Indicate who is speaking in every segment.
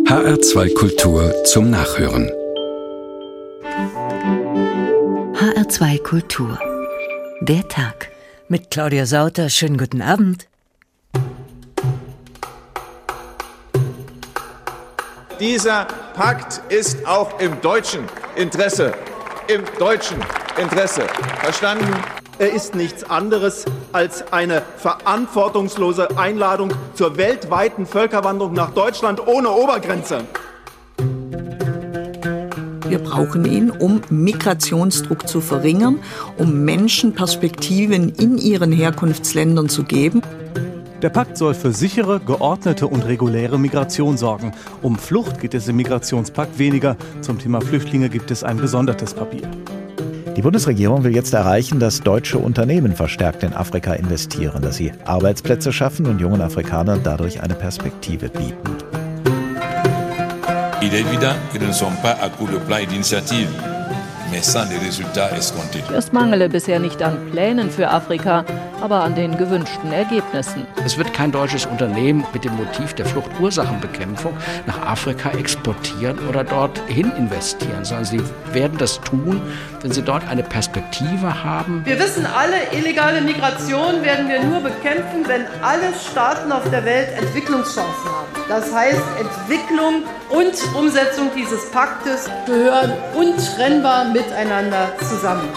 Speaker 1: HR2 Kultur zum Nachhören.
Speaker 2: HR2 Kultur. Der Tag.
Speaker 3: Mit Claudia Sauter. Schönen guten Abend.
Speaker 4: Dieser Pakt ist auch im deutschen Interesse. Im deutschen Interesse. Verstanden?
Speaker 5: Er ist nichts anderes als eine verantwortungslose Einladung zur weltweiten Völkerwanderung nach Deutschland ohne Obergrenze.
Speaker 6: Wir brauchen ihn, um Migrationsdruck zu verringern, um Menschen Perspektiven in ihren Herkunftsländern zu geben.
Speaker 7: Der Pakt soll für sichere, geordnete und reguläre Migration sorgen. Um Flucht geht es im Migrationspakt weniger. Zum Thema Flüchtlinge gibt es ein gesondertes Papier.
Speaker 8: Die Bundesregierung will jetzt erreichen, dass deutsche Unternehmen verstärkt in Afrika investieren, dass sie Arbeitsplätze schaffen und jungen Afrikanern dadurch eine Perspektive bieten.
Speaker 9: Il est évident que nous ne sommes pas à court de plans et d'initiatives, mais sans les résultats escomptés.
Speaker 10: Es mangele bisher nicht an Plänen für Afrika, aber an den gewünschten Ergebnissen.
Speaker 11: Es wird kein deutsches Unternehmen mit dem Motiv der Fluchtursachenbekämpfung nach Afrika exportieren oder dorthin investieren, sondern sie werden das tun, wenn sie dort eine Perspektive haben.
Speaker 12: Wir wissen alle, illegale Migration werden wir nur bekämpfen, wenn alle Staaten auf der Welt Entwicklungschancen haben. Das heißt, Entwicklung und Umsetzung dieses Paktes gehören untrennbar miteinander zusammen.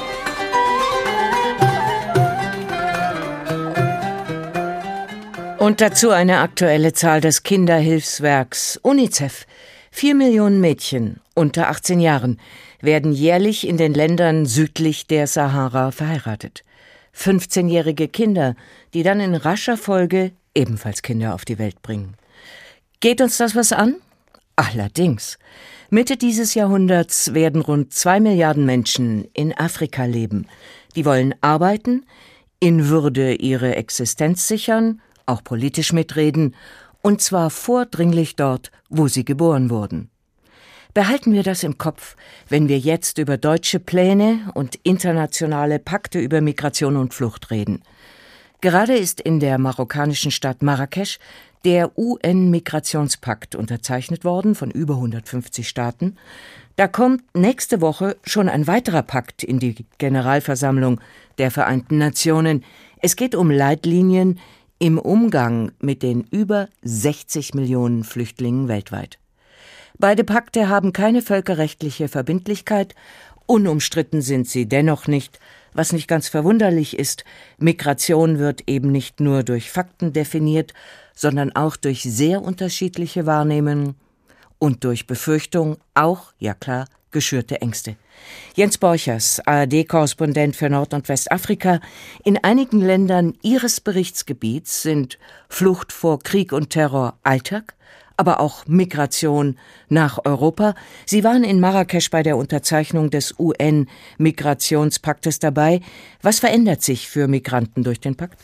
Speaker 3: Und dazu eine aktuelle Zahl des Kinderhilfswerks UNICEF. 4 Millionen Mädchen unter 18 Jahren werden jährlich in den Ländern südlich der Sahara verheiratet. 15-jährige Kinder, die dann in rascher Folge ebenfalls Kinder auf die Welt bringen. Geht uns das was an? Allerdings. Mitte dieses Jahrhunderts werden rund 2 Milliarden Menschen in Afrika leben. Die wollen arbeiten, in Würde ihre Existenz sichern, auch politisch mitreden, und zwar vordringlich dort, wo sie geboren wurden. Behalten wir das im Kopf, wenn wir jetzt über deutsche Pläne und internationale Pakte über Migration und Flucht reden. Gerade ist in der marokkanischen Stadt Marrakesch der UN-Migrationspakt unterzeichnet worden von über 150 Staaten. Da kommt nächste Woche schon ein weiterer Pakt in die Generalversammlung der Vereinten Nationen. Es geht um Leitlinien im Umgang mit den über 60 Millionen Flüchtlingen weltweit. Beide Pakte haben keine völkerrechtliche Verbindlichkeit, unumstritten sind sie dennoch nicht. Was nicht ganz verwunderlich ist, Migration wird eben nicht nur durch Fakten definiert, sondern auch durch sehr unterschiedliche Wahrnehmungen und durch Befürchtung auch, ja klar, geschürte Ängste. Jens Borchers, ARD-Korrespondent für Nord- und Westafrika. In einigen Ländern Ihres Berichtsgebiets sind Flucht vor Krieg und Terror Alltag, aber auch Migration nach Europa. Sie waren in Marrakesch bei der Unterzeichnung des UN-Migrationspaktes dabei. Was verändert sich für Migranten durch den Pakt?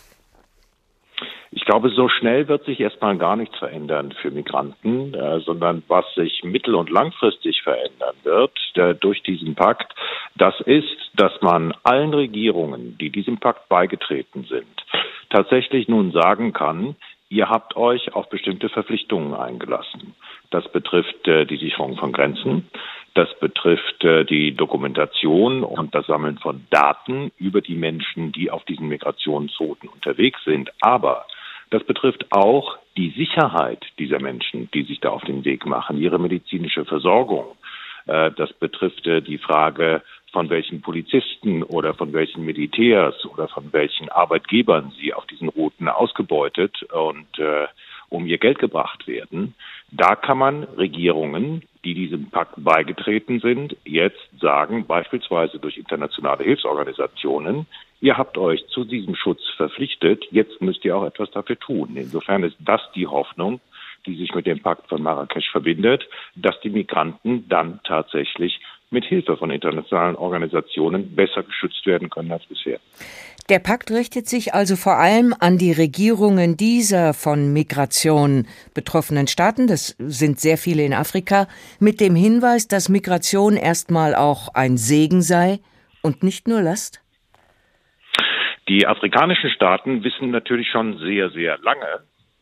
Speaker 13: Ich glaube, so schnell wird sich erstmal gar nichts verändern für Migranten, sondern was sich mittel- und langfristig verändern wird durch diesen Pakt, das ist, dass man allen Regierungen, die diesem Pakt beigetreten sind, tatsächlich nun sagen kann, ihr habt euch auf bestimmte Verpflichtungen eingelassen. Das betrifft die Sicherung von Grenzen, das betrifft die Dokumentation und das Sammeln von Daten über die Menschen, die auf diesen Migrationsrouten unterwegs sind. Aber das betrifft auch die Sicherheit dieser Menschen, die sich da auf den Weg machen, ihre medizinische Versorgung. Das betrifft die Frage, von welchen Polizisten oder von welchen Militärs oder von welchen Arbeitgebern sie auf diesen Routen ausgebeutet und um ihr Geld gebracht werden. Da kann man Regierungen, die diesem Pakt beigetreten sind, jetzt sagen, beispielsweise durch internationale Hilfsorganisationen, ihr habt euch zu diesem Schutz verpflichtet, jetzt müsst ihr auch etwas dafür tun. Insofern ist das die Hoffnung, die sich mit dem Pakt von Marrakesch verbindet, dass die Migranten dann tatsächlich mit Hilfe von internationalen Organisationen besser geschützt werden können als bisher.
Speaker 3: Der Pakt richtet sich also vor allem an die Regierungen dieser von Migration betroffenen Staaten, das sind sehr viele in Afrika, mit dem Hinweis, dass Migration erstmal auch ein Segen sei und nicht nur Last?
Speaker 13: Die afrikanischen Staaten wissen natürlich schon sehr, sehr lange,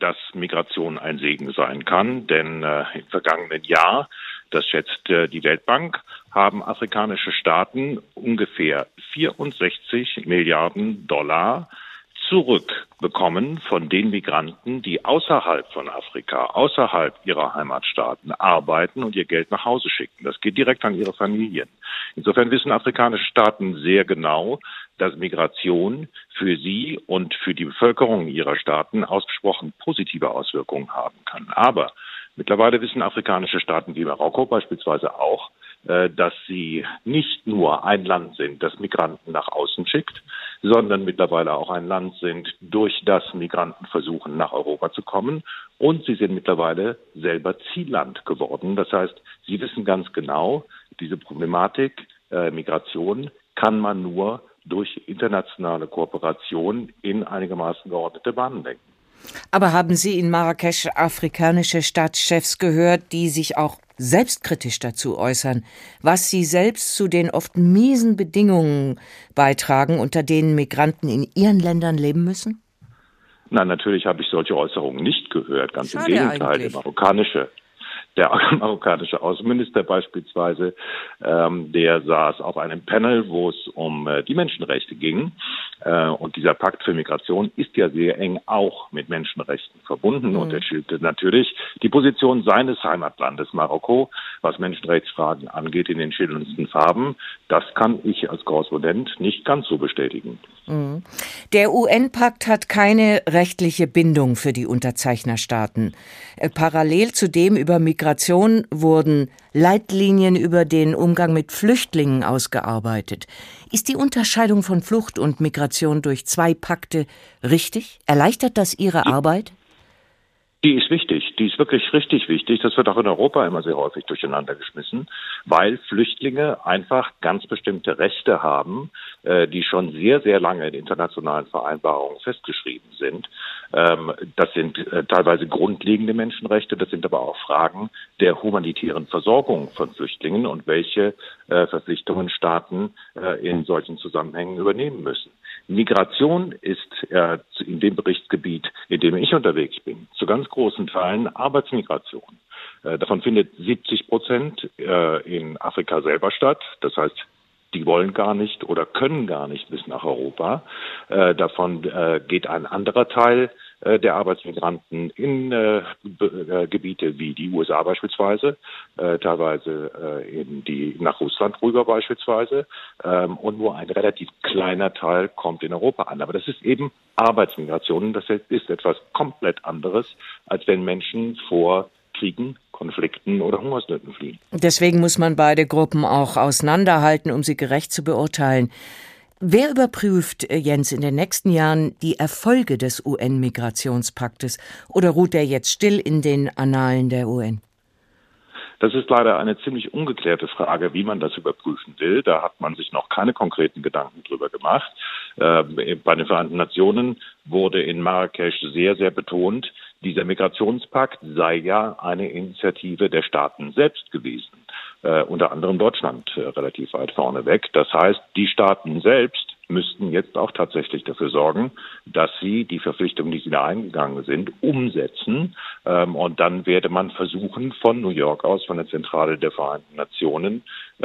Speaker 13: dass Migration ein Segen sein kann, denn im vergangenen Jahr, das schätzt die Weltbank, haben afrikanische Staaten ungefähr 64 Milliarden Dollar zurückbekommen von den Migranten, die außerhalb von Afrika, außerhalb ihrer Heimatstaaten arbeiten und ihr Geld nach Hause schicken. Das geht direkt an ihre Familien. Insofern wissen afrikanische Staaten sehr genau, dass Migration für sie und für die Bevölkerung ihrer Staaten ausgesprochen positive Auswirkungen haben kann. Aber mittlerweile wissen afrikanische Staaten wie Marokko beispielsweise auch, dass sie nicht nur ein Land sind, das Migranten nach außen schickt, sondern mittlerweile auch ein Land sind, durch das Migranten versuchen, nach Europa zu kommen. Und sie sind mittlerweile selber Zielland geworden. Das heißt, sie wissen ganz genau, diese Problematik Migration kann man nur durch internationale Kooperation in einigermaßen geordnete Bahnen lenken.
Speaker 3: Aber haben Sie in Marrakesch afrikanische Staatschefs gehört, die sich auch selbstkritisch dazu äußern, was sie selbst zu den oft miesen Bedingungen beitragen, unter denen Migranten in ihren Ländern leben müssen?
Speaker 13: Nein, natürlich habe ich solche Äußerungen nicht gehört. Ganz
Speaker 3: Schade
Speaker 13: im Gegenteil,
Speaker 3: eigentlich.
Speaker 13: Der marokkanische Außenminister beispielsweise, der saß auf einem Panel, wo es um die Menschenrechte ging. Und dieser Pakt für Migration ist ja sehr eng auch mit Menschenrechten verbunden. Und er schilderte natürlich die Position seines Heimatlandes Marokko, was Menschenrechtsfragen angeht, in den schillerndsten Farben. Das kann ich als Korrespondent nicht ganz so bestätigen.
Speaker 3: Der UN-Pakt hat keine rechtliche Bindung für die Unterzeichnerstaaten. Parallel zu dem über Migration wurden Leitlinien über den Umgang mit Flüchtlingen ausgearbeitet. Ist die Unterscheidung von Flucht und Migration durch zwei Pakte richtig? Erleichtert das Ihre Arbeit?
Speaker 13: Die ist wichtig, die ist wirklich richtig wichtig. Das wird auch in Europa immer sehr häufig durcheinander geschmissen, weil Flüchtlinge einfach ganz bestimmte Rechte haben, die schon sehr, sehr lange in internationalen Vereinbarungen festgeschrieben sind. Das sind teilweise grundlegende Menschenrechte, das sind aber auch Fragen der humanitären Versorgung von Flüchtlingen und welche Verpflichtungen Staaten in solchen Zusammenhängen übernehmen müssen. Migration ist in dem Berichtsgebiet, in dem ich unterwegs bin, zu ganz großen Teilen Arbeitsmigration. Davon findet 70% in Afrika selber statt. Das heißt, die wollen gar nicht oder können gar nicht bis nach Europa. Davon geht ein anderer Teil der Arbeitsmigranten in Gebiete wie die USA beispielsweise, teilweise nach Russland rüber beispielsweise, und nur ein relativ kleiner Teil kommt in Europa an. Aber das ist eben Arbeitsmigration, das ist etwas komplett anderes, als wenn Menschen vor Kriegen, Konflikten oder Hungersnöten fliehen.
Speaker 3: Deswegen muss man beide Gruppen auch auseinanderhalten, um sie gerecht zu beurteilen. Wer überprüft, Jens, in den nächsten Jahren die Erfolge des UN-Migrationspaktes oder ruht er jetzt still in den Annalen der UN?
Speaker 13: Das ist leider eine ziemlich ungeklärte Frage, wie man das überprüfen will. Da hat man sich noch keine konkreten Gedanken drüber gemacht. Bei den Vereinten Nationen wurde in Marrakesch sehr, sehr betont, dieser Migrationspakt sei ja eine Initiative der Staaten selbst gewesen. Unter anderem Deutschland relativ weit vorne weg. Das heißt, die Staaten selbst müssten jetzt auch tatsächlich dafür sorgen, dass sie die Verpflichtungen, die sie da eingegangen sind, umsetzen. Und dann werde man versuchen, von New York aus, von der Zentrale der Vereinten Nationen,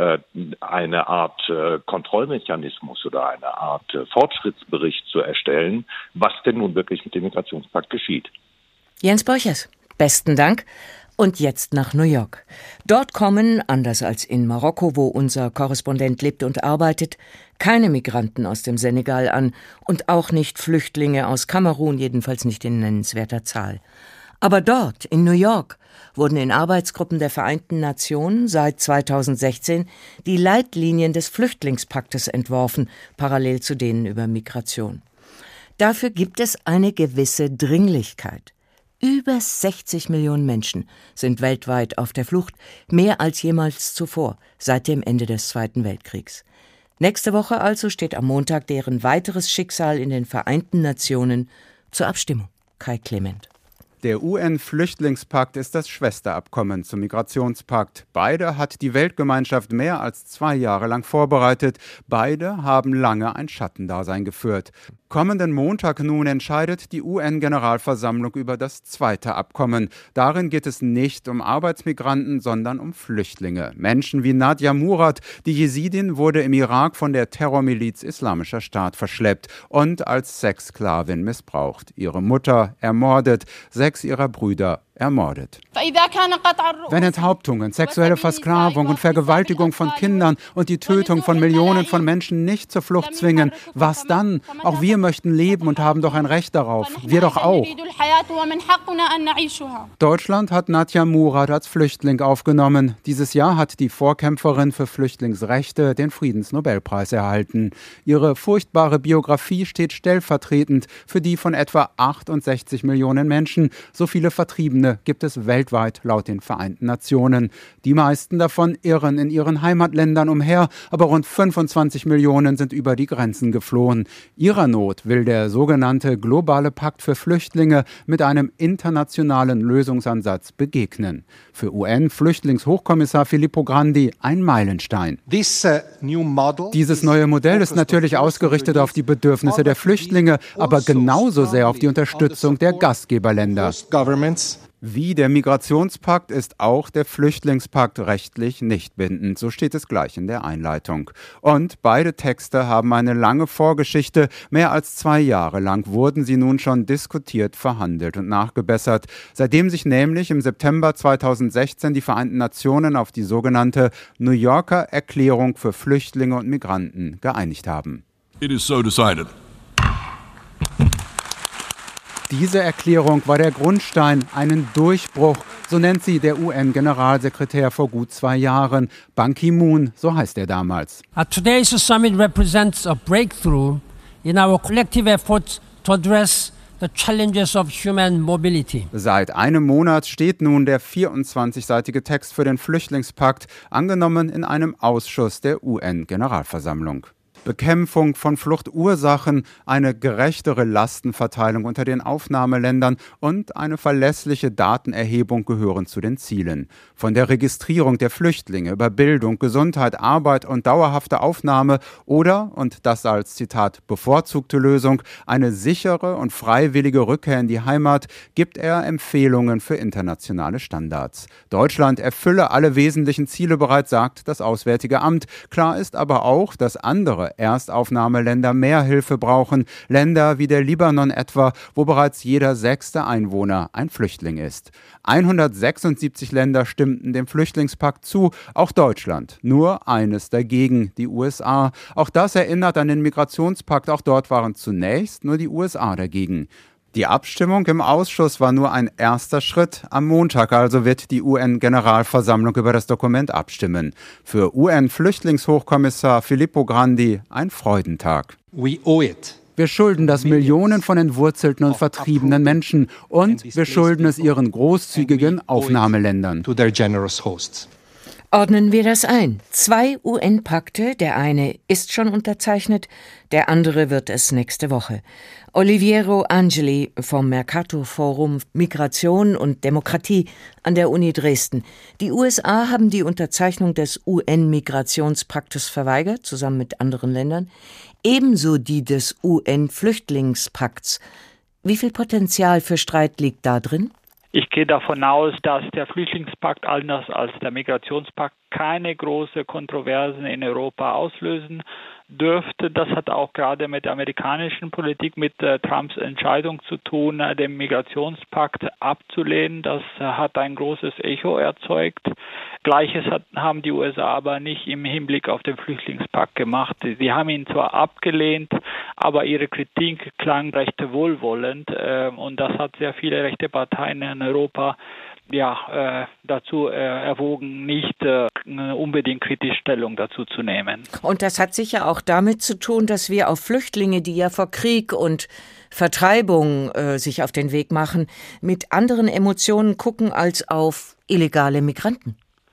Speaker 13: eine Art Kontrollmechanismus oder eine Art Fortschrittsbericht zu erstellen, was denn nun wirklich mit dem Migrationspakt geschieht.
Speaker 3: Jens Borchers, besten Dank. Und jetzt nach New York. Dort kommen, anders als in Marokko, wo unser Korrespondent lebt und arbeitet, keine Migranten aus dem Senegal an und auch nicht Flüchtlinge aus Kamerun, jedenfalls nicht in nennenswerter Zahl. Aber dort, in New York, wurden in Arbeitsgruppen der Vereinten Nationen seit 2016 die Leitlinien des Flüchtlingspaktes entworfen, parallel zu denen über Migration. Dafür gibt es eine gewisse Dringlichkeit. Über 60 Millionen Menschen sind weltweit auf der Flucht, mehr als jemals zuvor, seit dem Ende des Zweiten Weltkriegs. Nächste Woche also steht am Montag deren weiteres Schicksal in den Vereinten Nationen zur Abstimmung. Kai Clement.
Speaker 14: Der UN-Flüchtlingspakt ist das Schwesterabkommen zum Migrationspakt. Beide hat die Weltgemeinschaft mehr als 2 Jahre lang vorbereitet. Beide haben lange ein Schattendasein geführt. Kommenden Montag nun entscheidet die UN-Generalversammlung über das zweite Abkommen. Darin geht es nicht um Arbeitsmigranten, sondern um Flüchtlinge. Menschen wie Nadia Murad, die Jesidin, wurde im Irak von der Terrormiliz Islamischer Staat verschleppt und als Sexsklavin missbraucht. Ihre Mutter ermordet, 6 ihrer Brüder ermordet. Wenn Enthauptungen, sexuelle Versklavung und Vergewaltigung von Kindern und die Tötung von Millionen von Menschen nicht zur Flucht zwingen, was dann? Auch wir möchten leben und haben doch ein Recht darauf. Wir doch auch. Deutschland hat Nadia Murad als Flüchtling aufgenommen. Dieses Jahr hat die Vorkämpferin für Flüchtlingsrechte den Friedensnobelpreis erhalten. Ihre furchtbare Biografie steht stellvertretend für die von etwa 68 Millionen Menschen. So viele Vertriebene gibt es weltweit laut den Vereinten Nationen. Die meisten davon irren in ihren Heimatländern umher, aber rund 25 Millionen sind über die Grenzen geflohen. Ihrer Not will der sogenannte globale Pakt für Flüchtlinge mit einem internationalen Lösungsansatz begegnen. Für UN-Flüchtlingshochkommissar Filippo Grandi ein Meilenstein. Dieses neue Modell ist natürlich ausgerichtet auf die Bedürfnisse der Flüchtlinge, aber genauso sehr auf die Unterstützung der Gastgeberländer. Wie der Migrationspakt ist auch der Flüchtlingspakt rechtlich nicht bindend. So steht es gleich in der Einleitung. Und beide Texte haben eine lange Vorgeschichte. Mehr als 2 Jahre lang wurden sie nun schon diskutiert, verhandelt und nachgebessert. Seitdem sich nämlich im September 2016 die Vereinten Nationen auf die sogenannte New Yorker Erklärung für Flüchtlinge und Migranten geeinigt haben.
Speaker 15: It is so decided.
Speaker 14: Diese Erklärung war der Grundstein, einen Durchbruch, so nennt sie der UN-Generalsekretär vor gut 2 Jahren. Ban Ki-moon, so heißt er damals.
Speaker 16: Today's summit represents a breakthrough in our collective efforts to address the challenges of human mobility.
Speaker 14: Seit einem Monat steht nun der 24-seitige Text für den Flüchtlingspakt, angenommen in einem Ausschuss der UN-Generalversammlung. Bekämpfung von Fluchtursachen, eine gerechtere Lastenverteilung unter den Aufnahmeländern und eine verlässliche Datenerhebung gehören zu den Zielen. Von der Registrierung der Flüchtlinge über Bildung, Gesundheit, Arbeit und dauerhafte Aufnahme oder, und das als Zitat bevorzugte Lösung, eine sichere und freiwillige Rückkehr in die Heimat, gibt er Empfehlungen für internationale Standards. Deutschland erfülle alle wesentlichen Ziele bereits, sagt das Auswärtige Amt. Klar ist aber auch, dass andere Erstaufnahmeländer mehr Hilfe brauchen. Länder wie der Libanon etwa, wo bereits jeder 6. Einwohner ein Flüchtling ist. 176 Länder stimmten dem Flüchtlingspakt zu, auch Deutschland. Nur eines dagegen, die USA. Auch das erinnert an den Migrationspakt. Auch dort waren zunächst nur die USA dagegen. Die Abstimmung im Ausschuss war nur ein erster Schritt. Am Montag also wird die UN-Generalversammlung über das Dokument abstimmen. Für UN-Flüchtlingshochkommissar Filippo Grandi ein Freudentag. Wir schulden das Millionen von entwurzelten und vertriebenen Menschen und wir schulden es ihren großzügigen Aufnahmeländern.
Speaker 3: Ordnen wir das ein. 2 UN-Pakte, der eine ist schon unterzeichnet, der andere wird es nächste Woche. Oliviero Angeli vom Mercator-Forum Migration und Demokratie an der Uni Dresden. Die USA haben die Unterzeichnung des UN-Migrationspaktes verweigert, zusammen mit anderen Ländern, ebenso die des UN-Flüchtlingspakts. Wie viel Potenzial für Streit liegt da drin?
Speaker 17: Ich gehe davon aus, dass der Flüchtlingspakt anders als der Migrationspakt keine große Kontroversen in Europa auslösen dürfte. Das hat auch gerade mit der amerikanischen Politik, mit Trumps Entscheidung zu tun, den Migrationspakt abzulehnen. Das hat ein großes Echo erzeugt. Gleiches haben die USA aber nicht im Hinblick auf den Flüchtlingspakt gemacht. Sie haben ihn zwar abgelehnt, aber ihre Kritik klang recht wohlwollend und das hat sehr viele rechte Parteien in Europa dazu erwogen, nicht unbedingt kritisch Stellung dazu zu nehmen.
Speaker 3: Und das hat sicher auch damit zu tun, dass wir auf Flüchtlinge, die ja vor Krieg und Vertreibung sich auf den Weg machen, mit anderen Emotionen gucken als auf illegale Migranten.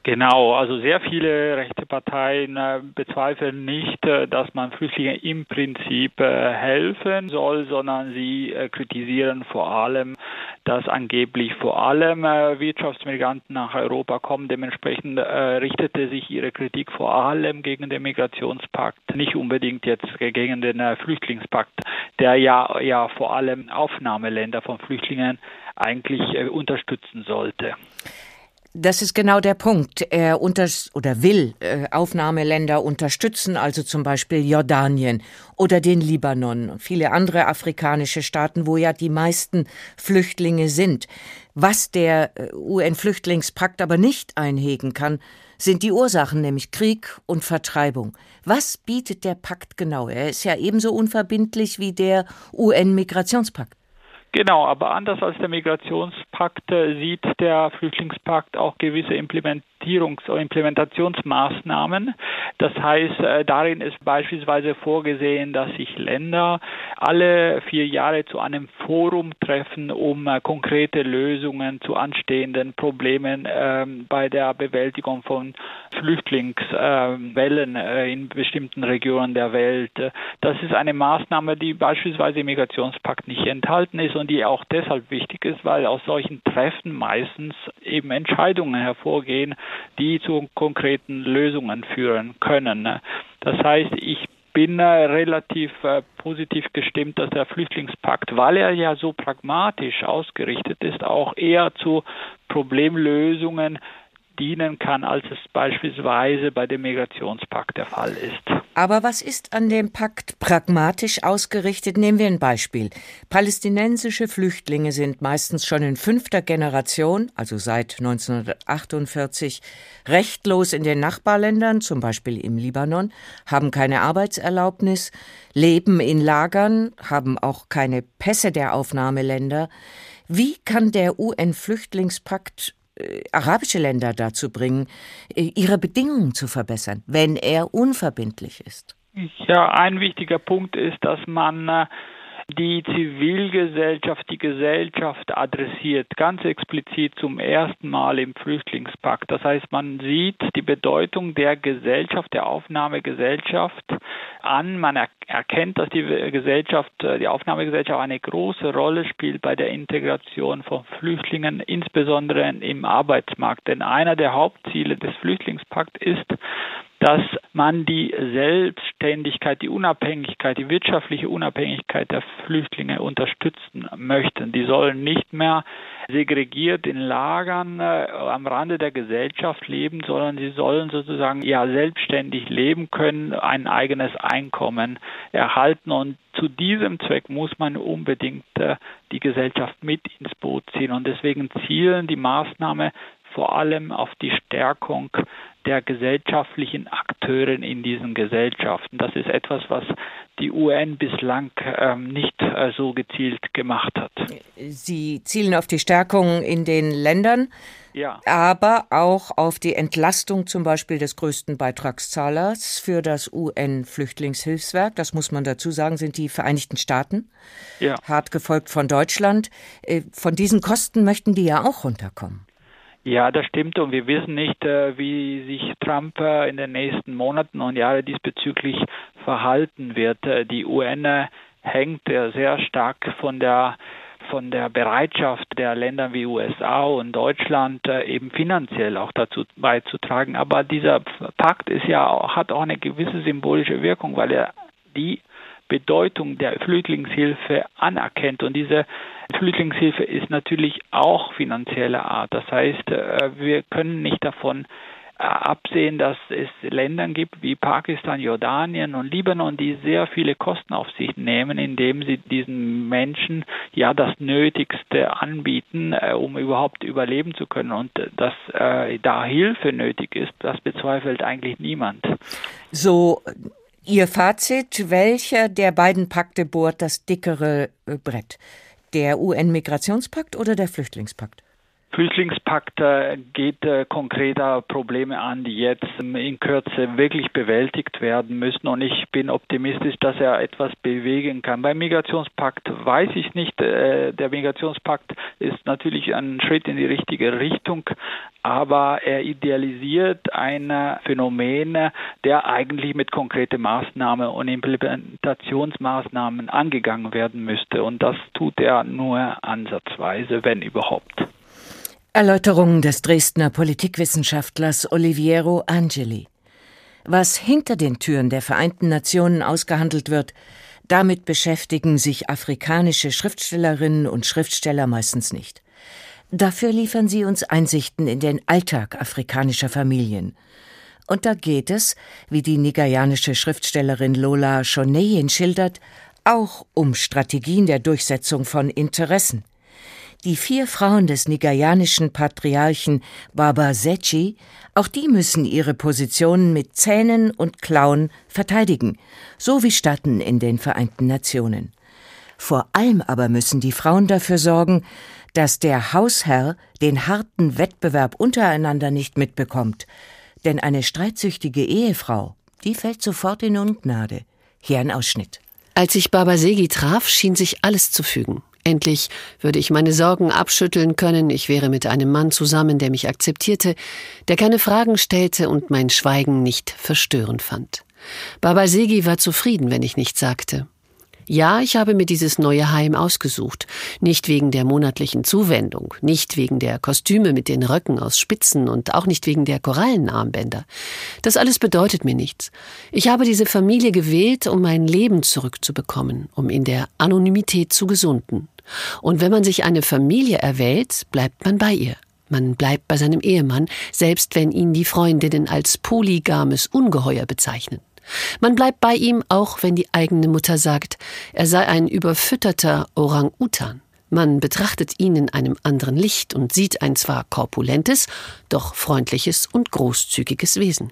Speaker 17: Genau, also sehr viele rechte Parteien bezweifeln nicht, dass man Flüchtlingen im Prinzip helfen soll, sondern sie kritisieren vor allem, dass angeblich vor allem Wirtschaftsmigranten nach Europa kommen. Dementsprechend richtete sich ihre Kritik vor allem gegen den Migrationspakt, nicht unbedingt jetzt gegen den Flüchtlingspakt, der ja vor allem Aufnahmeländer von Flüchtlingen eigentlich unterstützen sollte.
Speaker 3: Das ist genau der Punkt. Er will Aufnahmeländer unterstützen, also zum Beispiel Jordanien oder den Libanon und viele andere afrikanische Staaten, wo ja die meisten Flüchtlinge sind. Was der UN-Flüchtlingspakt aber nicht einhegen kann, sind die Ursachen, nämlich Krieg und Vertreibung. Was bietet der Pakt genau? Er ist ja ebenso unverbindlich wie der UN-Migrationspakt.
Speaker 17: Genau, aber anders als der Migrationspakt sieht der Flüchtlingspakt auch gewisse Implementationsmaßnahmen. Das heißt, darin ist beispielsweise vorgesehen, dass sich Länder alle 4 Jahre zu einem Forum treffen, um konkrete Lösungen zu anstehenden Problemen bei der Bewältigung von Flüchtlingswellen in bestimmten Regionen der Welt. Das ist eine Maßnahme, die beispielsweise im Migrationspakt nicht enthalten ist und die auch deshalb wichtig ist, weil aus solchen Treffen meistens eben Entscheidungen hervorgehen, die zu konkreten Lösungen führen können. Das heißt, ich bin relativ positiv gestimmt, dass der Flüchtlingspakt, weil er ja so pragmatisch ausgerichtet ist, auch eher zu Problemlösungen dienen kann, als es beispielsweise bei dem Migrationspakt der Fall ist.
Speaker 3: Aber was ist an dem Pakt pragmatisch ausgerichtet? Nehmen wir ein Beispiel. Palästinensische Flüchtlinge sind meistens schon in 5. Generation, also seit 1948, rechtlos in den Nachbarländern, zum Beispiel im Libanon, haben keine Arbeitserlaubnis, leben in Lagern, haben auch keine Pässe der Aufnahmeländer. Wie kann der UN-Flüchtlingspakt arabische Länder dazu bringen, ihre Bedingungen zu verbessern, wenn er unverbindlich ist?
Speaker 17: Ja, ein wichtiger Punkt ist, dass man die Zivilgesellschaft, die Gesellschaft adressiert, ganz explizit zum ersten Mal im Flüchtlingspakt. Das heißt, man sieht die Bedeutung der Gesellschaft, der Aufnahmegesellschaft an. Man erkennt, dass die Aufnahmegesellschaft eine große Rolle spielt bei der Integration von Flüchtlingen, insbesondere im Arbeitsmarkt. Denn einer der Hauptziele des Flüchtlingspakts ist, dass man die Selbstständigkeit, die Unabhängigkeit, die wirtschaftliche Unabhängigkeit der Flüchtlinge unterstützen möchte. Die sollen nicht mehr segregiert in Lagern am Rande der Gesellschaft leben, sondern sie sollen sozusagen selbstständig leben können, ein eigenes Einkommen erhalten. Und zu diesem Zweck muss man unbedingt die Gesellschaft mit ins Boot ziehen. Und deswegen zielen die Maßnahmen vor allem auf die Stärkung der gesellschaftlichen Akteure in diesen Gesellschaften. Das ist etwas, was die UN bislang nicht so gezielt gemacht hat.
Speaker 3: Sie zielen auf die Stärkung in den Ländern,
Speaker 17: ja,
Speaker 3: aber auch auf die Entlastung zum Beispiel des größten Beitragszahlers für das UN-Flüchtlingshilfswerk. Das muss man dazu sagen, sind die Vereinigten Staaten,
Speaker 17: ja,
Speaker 3: hart gefolgt von Deutschland. Von diesen Kosten möchten die ja auch runterkommen.
Speaker 17: Ja, das stimmt und wir wissen nicht, wie sich Trump in den nächsten Monaten und Jahren diesbezüglich verhalten wird. Die UN hängt sehr stark von der Bereitschaft der Länder wie USA und Deutschland eben finanziell auch dazu beizutragen. Aber dieser Pakt hat auch eine gewisse symbolische Wirkung, weil er die Bedeutung der Flüchtlingshilfe anerkennt. Und diese Flüchtlingshilfe ist natürlich auch finanzieller Art. Das heißt, wir können nicht davon absehen, dass es Länder gibt wie Pakistan, Jordanien und Libanon, die sehr viele Kosten auf sich nehmen, indem sie diesen Menschen das Nötigste anbieten, um überhaupt überleben zu können. Und dass da Hilfe nötig ist, das bezweifelt eigentlich niemand.
Speaker 3: So, Ihr Fazit, welcher der beiden Pakte bohrt das dickere Brett? Der UN-Migrationspakt oder der Flüchtlingspakt?
Speaker 17: Flüchtlingspakt geht konkreter Probleme an, die jetzt in Kürze wirklich bewältigt werden müssen. Und ich bin optimistisch, dass er etwas bewegen kann. Beim Migrationspakt weiß ich nicht. Der Migrationspakt ist natürlich ein Schritt in die richtige Richtung, aber er idealisiert ein Phänomen, der eigentlich mit konkreten Maßnahmen und Implementationsmaßnahmen angegangen werden müsste. Und das tut er nur ansatzweise, wenn überhaupt.
Speaker 3: Erläuterungen des Dresdner Politikwissenschaftlers Oliviero Angeli. Was hinter den Türen der Vereinten Nationen ausgehandelt wird, damit beschäftigen sich afrikanische Schriftstellerinnen und Schriftsteller meistens nicht. Dafür liefern sie uns Einsichten in den Alltag afrikanischer Familien. Und da geht es, wie die nigerianische Schriftstellerin Lola Shoneyin schildert, auch um Strategien der Durchsetzung von Interessen. Die 4 Frauen des nigerianischen Patriarchen Baba Sechi, auch die müssen ihre Positionen mit Zähnen und Klauen verteidigen, so wie statten in den Vereinten Nationen. Vor allem aber müssen die Frauen dafür sorgen, dass der Hausherr den harten Wettbewerb untereinander nicht mitbekommt. Denn eine streitsüchtige Ehefrau, die fällt sofort in Ungnade. Hier ein Ausschnitt.
Speaker 15: Als ich Baba Segi traf, schien sich alles zu fügen. Endlich würde ich meine Sorgen abschütteln können, ich wäre mit einem Mann zusammen, der mich akzeptierte, der keine Fragen stellte und mein Schweigen nicht verstörend fand. Baba Segi war zufrieden, wenn ich nichts sagte. Ja, ich habe mir dieses neue Heim ausgesucht. Nicht wegen der monatlichen Zuwendung, nicht wegen der Kostüme mit den Röcken aus Spitzen und auch nicht wegen der Korallenarmbänder. Das alles bedeutet mir nichts. Ich habe diese Familie gewählt, um mein Leben zurückzubekommen, um in der Anonymität zu gesunden. Und wenn man sich eine Familie erwählt, bleibt man bei ihr. Man bleibt bei seinem Ehemann, selbst wenn ihn die Freundinnen als polygames Ungeheuer bezeichnen. Man bleibt bei ihm, auch wenn die eigene Mutter sagt, er sei ein überfütterter Orang-Utan. Man betrachtet ihn in einem anderen Licht und sieht ein zwar korpulentes, doch freundliches und großzügiges Wesen.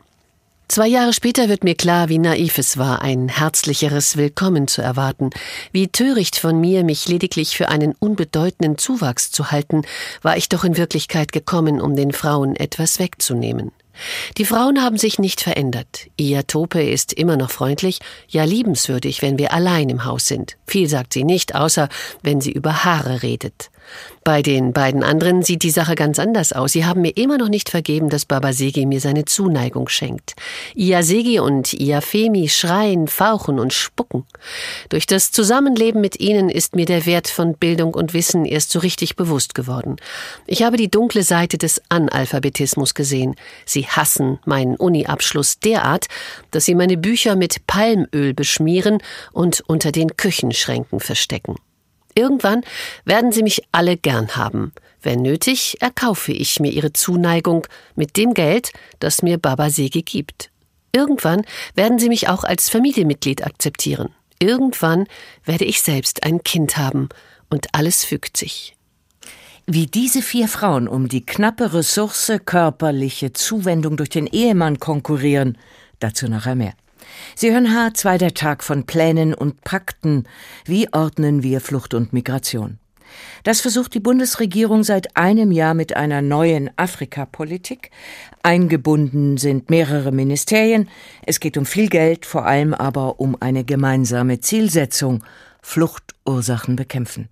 Speaker 15: 2 Jahre später wird mir klar, wie naiv es war, ein herzlicheres Willkommen zu erwarten. Wie töricht von mir, mich lediglich für einen unbedeutenden Zuwachs zu halten, war ich doch in Wirklichkeit gekommen, um den Frauen etwas wegzunehmen. Die Frauen haben sich nicht verändert. Iyatope ist immer noch freundlich, ja liebenswürdig, wenn wir allein im Haus sind. Viel sagt sie nicht, außer wenn sie über Haare redet. Bei den beiden anderen sieht die Sache ganz anders aus. Sie haben mir immer noch nicht vergeben, dass Baba Segi mir seine Zuneigung schenkt. Iyasegi und Iyafemi schreien, fauchen und spucken. Durch das Zusammenleben mit ihnen ist mir der Wert von Bildung und Wissen erst so richtig bewusst geworden. Ich habe die dunkle Seite des Analphabetismus gesehen. Sie hassen meinen Uni-Abschluss derart, dass sie meine Bücher mit Palmöl beschmieren und unter den Küchenschränken verstecken. Irgendwann werden sie mich alle gern haben. Wenn nötig, erkaufe ich mir ihre Zuneigung mit dem Geld, das mir Baba Segi gibt. Irgendwann werden sie mich auch als Familienmitglied akzeptieren. Irgendwann werde ich selbst ein Kind haben und alles fügt sich.
Speaker 3: Wie diese 4 Frauen um die knappe Ressource körperliche Zuwendung durch den Ehemann konkurrieren, dazu nachher mehr. Sie hören H2, der Tag von Plänen und Pakten. Wie ordnen wir Flucht und Migration? Das versucht die Bundesregierung seit einem Jahr mit einer neuen Afrikapolitik. Eingebunden sind mehrere Ministerien. Es geht um viel Geld, vor allem aber um eine gemeinsame Zielsetzung: Fluchtursachen bekämpfen.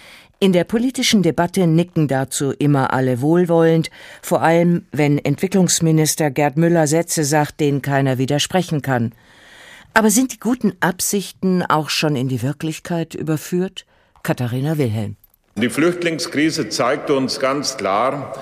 Speaker 3: In der politischen Debatte nicken dazu immer alle wohlwollend, vor allem wenn Entwicklungsminister Gerd Müller Sätze sagt, denen keiner widersprechen kann. Aber sind die guten Absichten auch schon in die Wirklichkeit überführt? Katharina Wilhelm.
Speaker 18: Die Flüchtlingskrise zeigt uns ganz klar,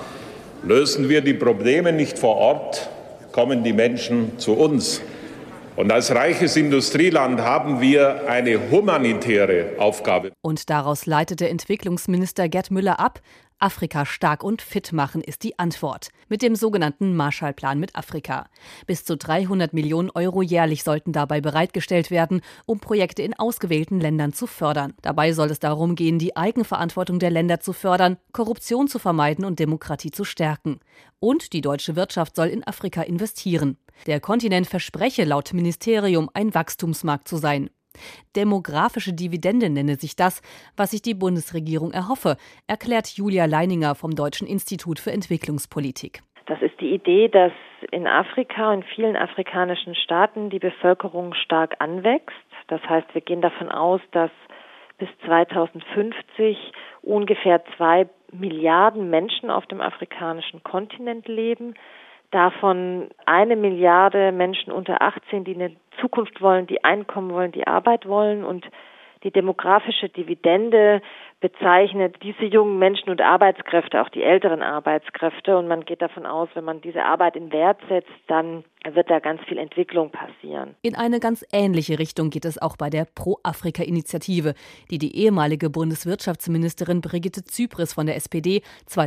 Speaker 18: lösen wir die Probleme nicht vor Ort, kommen die Menschen zu uns. Und als reiches Industrieland haben wir eine humanitäre Aufgabe.
Speaker 19: Und daraus leitete Entwicklungsminister Gerd Müller ab: Afrika stark und fit machen ist die Antwort. Mit dem sogenannten Marshallplan mit Afrika. Bis zu 300 Millionen Euro jährlich sollten dabei bereitgestellt werden, um Projekte in ausgewählten Ländern zu fördern. Dabei soll es darum gehen, die Eigenverantwortung der Länder zu fördern, Korruption zu vermeiden und Demokratie zu stärken. Und die deutsche Wirtschaft soll in Afrika investieren. Der Kontinent verspreche laut Ministerium, ein Wachstumsmarkt zu sein. Demografische Dividende nenne sich das, was sich die Bundesregierung erhoffe, erklärt Julia Leininger vom Deutschen Institut für Entwicklungspolitik.
Speaker 20: Das ist die Idee, dass in Afrika und vielen afrikanischen Staaten die Bevölkerung stark anwächst. Das heißt, wir gehen davon aus, dass bis 2050 ungefähr 2 Milliarden Menschen auf dem afrikanischen Kontinent leben. Davon 1 Milliarde Menschen unter 18, die eine Zukunft wollen, die Einkommen wollen, die Arbeit wollen. Und die demografische Dividende bezeichnet diese jungen Menschen und Arbeitskräfte, auch die älteren Arbeitskräfte. Und man geht davon aus, wenn man diese Arbeit in Wert setzt, dann wird da ganz viel Entwicklung passieren.
Speaker 19: In eine ganz ähnliche Richtung geht es auch bei der Pro-Afrika-Initiative, die die ehemalige Bundeswirtschaftsministerin Brigitte Zypries von der SPD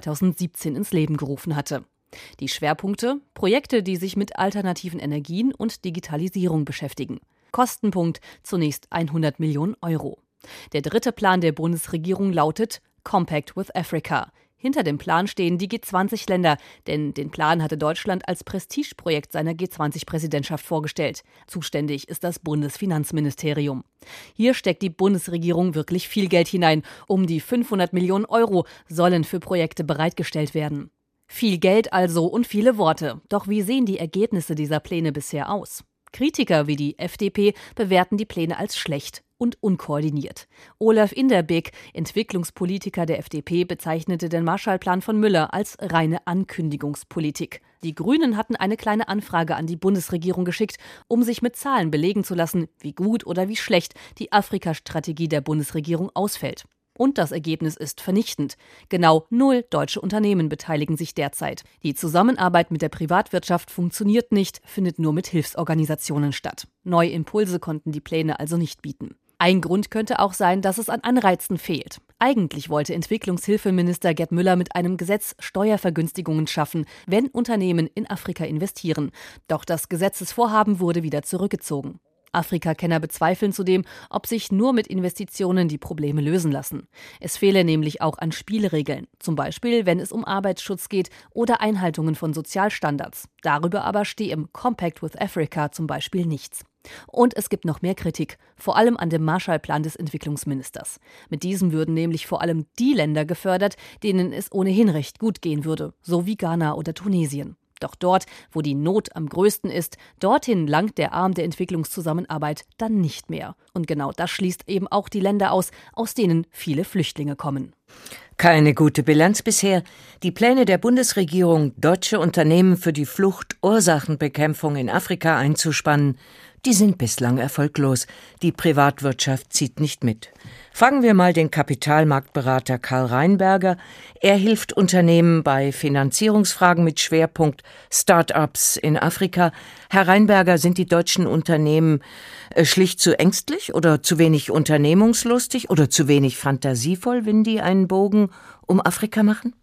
Speaker 19: 2017 ins Leben gerufen hatte. Die Schwerpunkte: Projekte, die sich mit alternativen Energien und Digitalisierung beschäftigen. Kostenpunkt zunächst 100 Millionen Euro. Der dritte Plan der Bundesregierung lautet Compact with Africa. Hinter dem Plan stehen die G20-Länder, denn den Plan hatte Deutschland als Prestigeprojekt seiner G20-Präsidentschaft vorgestellt. Zuständig ist das Bundesfinanzministerium. Hier steckt die Bundesregierung wirklich viel Geld hinein. Um die 500 Millionen Euro sollen für Projekte bereitgestellt werden. Viel Geld also und viele Worte. Doch wie sehen die Ergebnisse dieser Pläne bisher aus? Kritiker wie die FDP bewerten die Pläne als schlecht und unkoordiniert. Olaf Inderbeck, Entwicklungspolitiker der FDP, bezeichnete den Marshallplan von Müller als reine Ankündigungspolitik. Die Grünen hatten eine kleine Anfrage an die Bundesregierung geschickt, um sich mit Zahlen belegen zu lassen, wie gut oder wie schlecht die Afrika-Strategie der Bundesregierung ausfällt. Und das Ergebnis ist vernichtend. Genau 0 deutsche Unternehmen beteiligen sich derzeit. Die Zusammenarbeit mit der Privatwirtschaft funktioniert nicht, findet nur mit Hilfsorganisationen statt. Neue Impulse konnten die Pläne also nicht bieten. Ein Grund könnte auch sein, dass es an Anreizen fehlt. Eigentlich wollte Entwicklungshilfeminister Gerd Müller mit einem Gesetz Steuervergünstigungen schaffen, wenn Unternehmen in Afrika investieren. Doch das Gesetzesvorhaben wurde wieder zurückgezogen. Afrikakenner bezweifeln zudem, ob sich nur mit Investitionen die Probleme lösen lassen. Es fehle nämlich auch an Spielregeln, zum Beispiel wenn es um Arbeitsschutz geht oder Einhaltungen von Sozialstandards. Darüber aber stehe im Compact with Africa zum Beispiel nichts. Und es gibt noch mehr Kritik, vor allem an dem Marshallplan des Entwicklungsministers. Mit diesem würden nämlich vor allem die Länder gefördert, denen es ohnehin recht gut gehen würde, so wie Ghana oder Tunesien. Doch dort, wo die Not am größten ist, dorthin langt der Arm der Entwicklungszusammenarbeit dann nicht mehr. Und genau das schließt eben auch die Länder aus denen viele Flüchtlinge kommen.
Speaker 3: Keine gute Bilanz bisher. Die Pläne der Bundesregierung, deutsche Unternehmen für die Fluchtursachenbekämpfung in Afrika einzuspannen, die sind bislang erfolglos. Die Privatwirtschaft zieht nicht mit. Fragen wir mal den Kapitalmarktberater Karl Reinberger. Er hilft Unternehmen bei Finanzierungsfragen mit Schwerpunkt Start-ups in Afrika. Herr Reinberger, sind die deutschen Unternehmen schlicht zu ängstlich oder zu wenig unternehmungslustig oder zu wenig fantasievoll, wenn die einen Bogen um Afrika machen?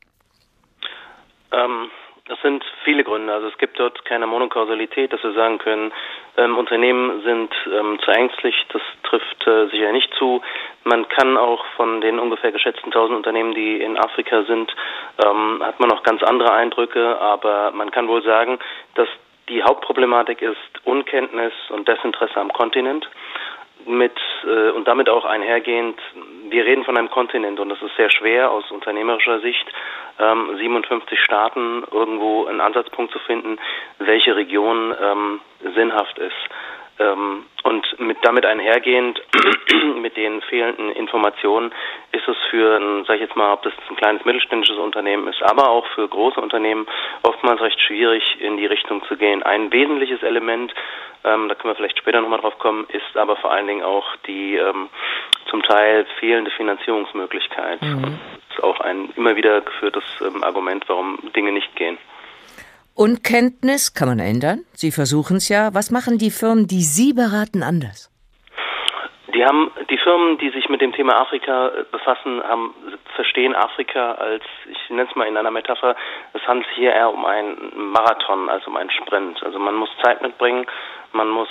Speaker 21: Es sind viele Gründe. Also es gibt dort keine Monokausalität, dass wir sagen können, Unternehmen sind zu ängstlich. Das trifft sicher nicht zu. Man kann auch von den ungefähr geschätzten 1000 Unternehmen, die in Afrika sind, hat man noch ganz andere Eindrücke. Aber man kann wohl sagen, dass die Hauptproblematik ist Unkenntnis und Desinteresse am Kontinent. Und damit auch einhergehend, wir reden von einem Kontinent und es ist sehr schwer aus unternehmerischer Sicht, 57 Staaten irgendwo einen Ansatzpunkt zu finden, welche Region sinnhaft ist. Und damit einhergehend, mit den fehlenden Informationen, ist es für, sag ich jetzt mal, ob das ein kleines mittelständisches Unternehmen ist, aber auch für große Unternehmen oftmals recht schwierig, in die Richtung zu gehen. Ein wesentliches Element, da können wir vielleicht später nochmal drauf kommen, ist aber vor allen Dingen auch die zum Teil fehlende Finanzierungsmöglichkeit. Das ist auch ein immer wieder geführtes Argument, warum Dinge nicht gehen.
Speaker 3: Unkenntnis kann man ändern. Sie versuchen es ja. Was machen die Firmen, die Sie beraten, anders?
Speaker 21: Die Firmen, die sich mit dem Thema Afrika befassen, verstehen Afrika als, ich nenne es mal in einer Metapher, es handelt sich hier eher um einen Marathon als um einen Sprint. Also man muss Zeit mitbringen, man muss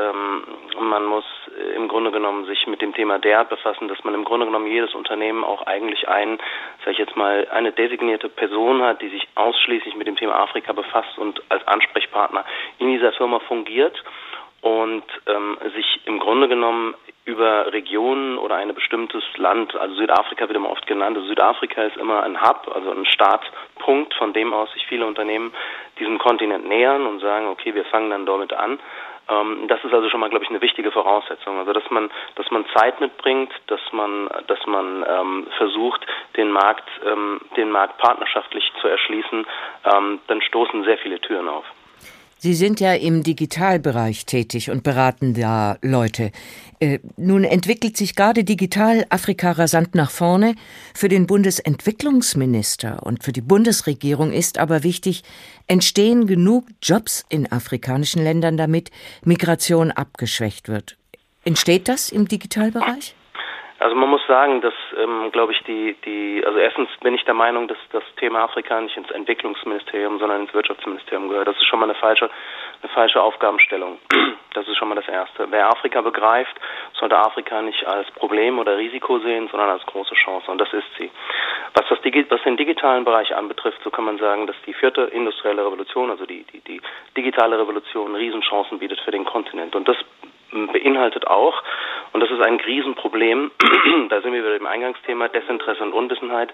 Speaker 21: im Grunde genommen sich mit dem Thema derart befassen, dass man im Grunde genommen jedes Unternehmen auch eigentlich eine designierte Person hat, die sich ausschließlich mit dem Thema Afrika befasst und als Ansprechpartner in dieser Firma fungiert. und sich im Grunde genommen über Regionen oder ein bestimmtes Land, also Südafrika wird immer oft genannt, also Südafrika ist immer ein Hub, also ein Startpunkt, von dem aus sich viele Unternehmen diesem Kontinent nähern und sagen, okay, wir fangen dann damit an. Das ist also schon mal, glaube ich, eine wichtige Voraussetzung. Also dass man Zeit mitbringt, dass man versucht, den Markt partnerschaftlich zu erschließen, dann stoßen sehr viele Türen auf.
Speaker 3: Sie sind ja im Digitalbereich tätig und beraten da Leute. Nun entwickelt sich gerade digital Afrika rasant nach vorne. Für den Bundesentwicklungsminister und für die Bundesregierung ist aber wichtig, entstehen genug Jobs in afrikanischen Ländern, damit Migration abgeschwächt wird. Entsteht das im Digitalbereich?
Speaker 21: Also man muss sagen, dass, glaube ich, also erstens bin ich der Meinung, dass das Thema Afrika nicht ins Entwicklungsministerium, sondern ins Wirtschaftsministerium gehört. Das ist schon mal eine falsche Aufgabenstellung. Das ist schon mal das Erste. Wer Afrika begreift, sollte Afrika nicht als Problem oder Risiko sehen, sondern als große Chance. Und das ist sie. Was den digitalen Bereich anbetrifft, so kann man sagen, dass die 4. industrielle Revolution, also die digitale Revolution, Riesenchancen bietet für den Kontinent. Und das beinhaltet auch, und das ist ein Riesenproblem, da sind wir wieder im Eingangsthema, Desinteresse und Unwissenheit,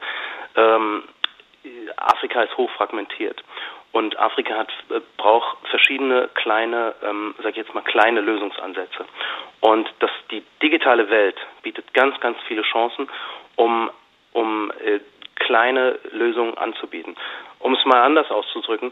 Speaker 21: Afrika ist hochfragmentiert. Und Afrika braucht verschiedene kleine Lösungsansätze. Und die digitale Welt bietet ganz, ganz viele Chancen, um kleine Lösungen anzubieten. Um es mal anders auszudrücken,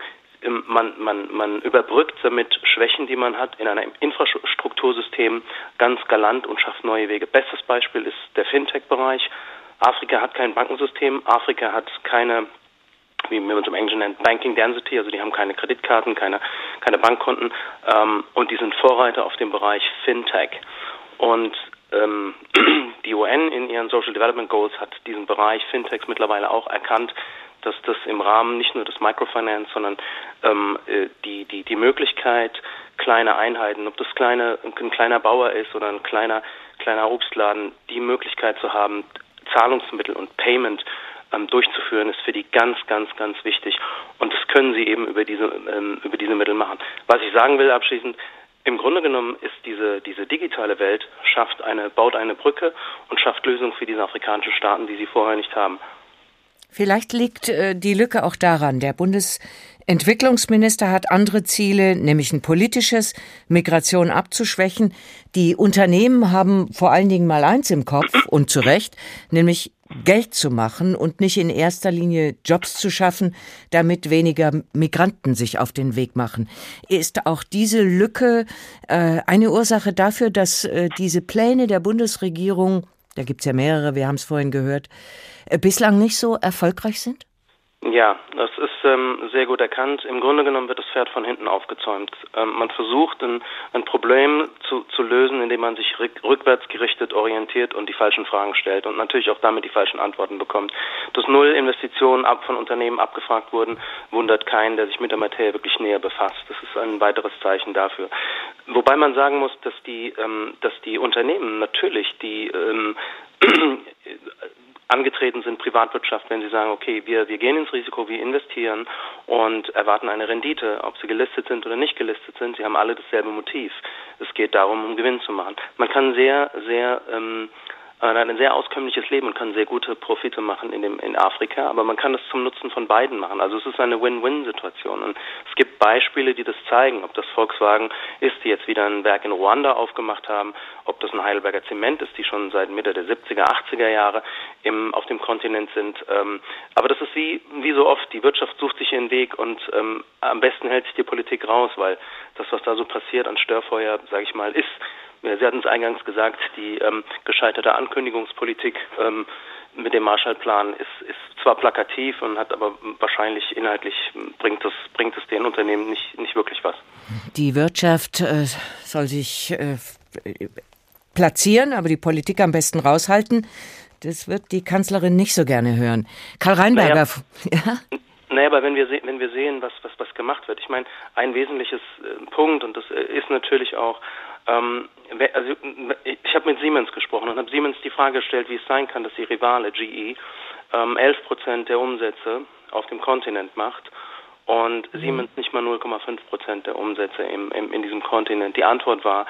Speaker 21: man überbrückt damit Schwächen, die man hat in einem Infrastruktursystem ganz galant und schafft neue Wege. Bestes Beispiel ist der Fintech-Bereich. Afrika hat kein Bankensystem, Afrika hat keine, wie man es im Englischen nennt, Banking Density, also die haben keine Kreditkarten, keine Bankkonten, und die sind Vorreiter auf dem Bereich Fintech. Und die UN in ihren Social Development Goals hat diesen Bereich Fintechs mittlerweile auch erkannt, dass das im Rahmen nicht nur des Microfinance, sondern die Möglichkeit, kleine Einheiten, ob das ein kleiner Bauer ist oder ein kleiner Obstladen, die Möglichkeit zu haben, Zahlungsmittel und Payment durchzuführen, ist für die ganz, ganz, ganz wichtig. Und das können sie eben über diese Mittel machen. Was ich sagen will abschließend, im Grunde genommen ist diese digitale Welt baut eine Brücke und schafft Lösungen für diese afrikanischen Staaten, die sie vorher nicht haben.
Speaker 3: Vielleicht liegt die Lücke auch daran, der Bundesentwicklungsminister hat andere Ziele, nämlich ein politisches, Migration abzuschwächen. Die Unternehmen haben vor allen Dingen mal eins im Kopf, und zu Recht, nämlich Geld zu machen und nicht in erster Linie Jobs zu schaffen, damit weniger Migranten sich auf den Weg machen. Ist auch diese Lücke eine Ursache dafür, dass diese Pläne der Bundesregierung, da gibt's ja mehrere, wir haben es vorhin gehört, bislang nicht so erfolgreich sind?
Speaker 21: Ja, das ist sehr gut erkannt. Im Grunde genommen wird das Pferd von hinten aufgezäumt. Man versucht, ein Problem zu lösen, indem man sich rückwärts gerichtet orientiert und die falschen Fragen stellt und natürlich auch damit die falschen Antworten bekommt. Dass null Investitionen von Unternehmen abgefragt wurden, wundert keinen, der sich mit der Materie wirklich näher befasst. Das ist ein weiteres Zeichen dafür. Wobei man sagen muss, dass die Unternehmen natürlich angetreten sind, Privatwirtschaft, wenn sie sagen, okay, wir gehen ins Risiko, wir investieren und erwarten eine Rendite, ob sie gelistet sind oder nicht gelistet sind, sie haben alle dasselbe Motiv. Es geht darum, um Gewinn zu machen. Man kann ein sehr auskömmliches Leben und kann sehr gute Profite machen in Afrika, aber man kann das zum Nutzen von beiden machen. Also es ist eine Win-Win-Situation. Und es gibt Beispiele, die das zeigen, ob das Volkswagen ist, die jetzt wieder ein Werk in Ruanda aufgemacht haben, ob das ein Heidelberger Zement ist, die schon seit Mitte der 70er, 80er Jahre auf dem Kontinent sind. Aber das ist wie so oft, die Wirtschaft sucht sich ihren Weg und am besten hält sich die Politik raus, weil das, was da so passiert an Störfeuer, sage ich mal, ist, Sie hatten es eingangs gesagt, die gescheiterte Ankündigungspolitik mit dem Marshallplan ist zwar plakativ und hat aber wahrscheinlich inhaltlich bringt es den Unternehmen nicht wirklich was.
Speaker 3: Die Wirtschaft soll sich platzieren, aber die Politik am besten raushalten. Das wird die Kanzlerin nicht so gerne hören. Karl Reinberger.
Speaker 21: Naja, aber wenn wir sehen, was gemacht wird, ich meine, ein wesentliches Punkt, und das ist natürlich auch, also ich habe mit Siemens gesprochen und habe Siemens die Frage gestellt, wie es sein kann, dass die Rivale GE 11% der Umsätze auf dem Kontinent macht und Siemens nicht mal 0,5% der Umsätze in diesem Kontinent. Die Antwort war,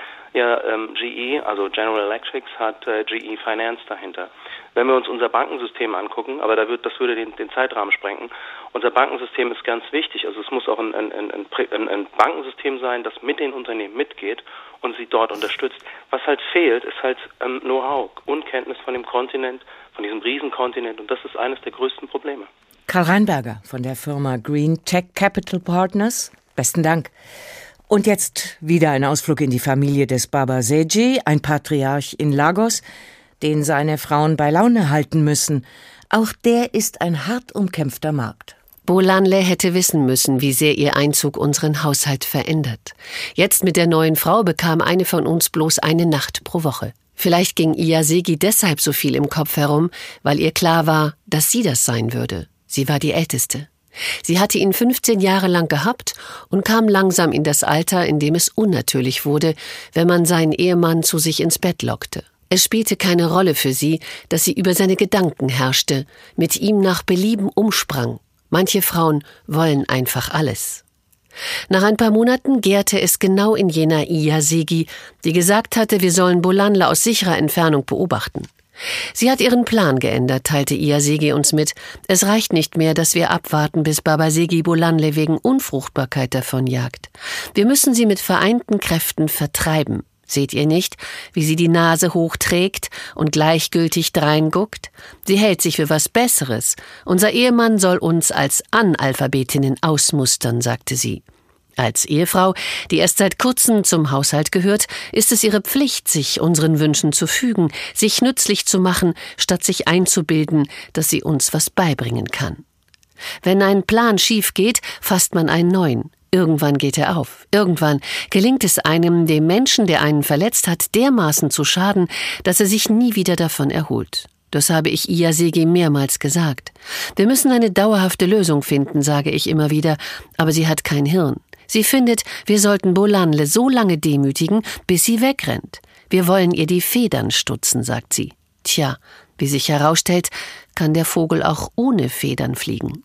Speaker 21: GE, also General Electric, hat GE Finance dahinter. Wenn wir uns unser Bankensystem angucken, aber das würde den Zeitrahmen sprengen, unser Bankensystem ist ganz wichtig. Also es muss auch ein Bankensystem sein, das mit den Unternehmen mitgeht und sie dort unterstützt. Was halt fehlt, ist halt Know-how, Unkenntnis von dem Kontinent, von diesem Riesenkontinent, und das ist eines der größten Probleme.
Speaker 3: Karl Reinberger von der Firma Green Tech Capital Partners. Besten Dank. Und jetzt wieder ein Ausflug in die Familie des Babaseji, ein Patriarch in Lagos, den seine Frauen bei Laune halten müssen. Auch der ist ein hart umkämpfter Markt.
Speaker 15: Bolanle hätte wissen müssen, wie sehr ihr Einzug unseren Haushalt verändert. Jetzt mit der neuen Frau bekam eine von uns bloß eine Nacht pro Woche. Vielleicht ging Iyasegi deshalb so viel im Kopf herum, weil ihr klar war, dass sie das sein würde. Sie war die Älteste. Sie hatte ihn 15 Jahre lang gehabt und kam langsam in das Alter, in dem es unnatürlich wurde, wenn man seinen Ehemann zu sich ins Bett lockte. Es spielte keine Rolle für sie, dass sie über seine Gedanken herrschte, mit ihm nach Belieben umsprang. Manche Frauen wollen einfach alles. Nach ein paar Monaten gärte es genau in jener Iyasegi, die gesagt hatte, wir sollen Bolanle aus sicherer Entfernung beobachten. Sie hat ihren Plan geändert, teilte Iyasegi uns mit. Es reicht nicht mehr, dass wir abwarten, bis Babasegi Bolanle wegen Unfruchtbarkeit davonjagt. Wir müssen sie mit vereinten Kräften vertreiben. Seht ihr nicht, wie sie die Nase hochträgt und gleichgültig dreinguckt? Sie hält sich für was Besseres. Unser Ehemann soll uns als Analphabetinnen ausmustern, sagte sie. Als Ehefrau, die erst seit kurzem zum Haushalt gehört, ist es ihre Pflicht, sich unseren Wünschen zu fügen, sich nützlich zu machen, statt sich einzubilden, dass sie uns was beibringen kann. Wenn ein Plan schief geht, fasst man einen neuen. Irgendwann geht er auf. Irgendwann gelingt es einem, dem Menschen, der einen verletzt hat, dermaßen zu schaden, dass er sich nie wieder davon erholt. Das habe ich Iyasegi mehrmals gesagt. Wir müssen eine dauerhafte Lösung finden, sage ich immer wieder, aber sie hat kein Hirn. Sie findet, wir sollten Bolanle so lange demütigen, bis sie wegrennt. Wir wollen ihr die Federn stutzen, sagt sie. Tja, wie sich herausstellt, kann der Vogel auch ohne Federn fliegen.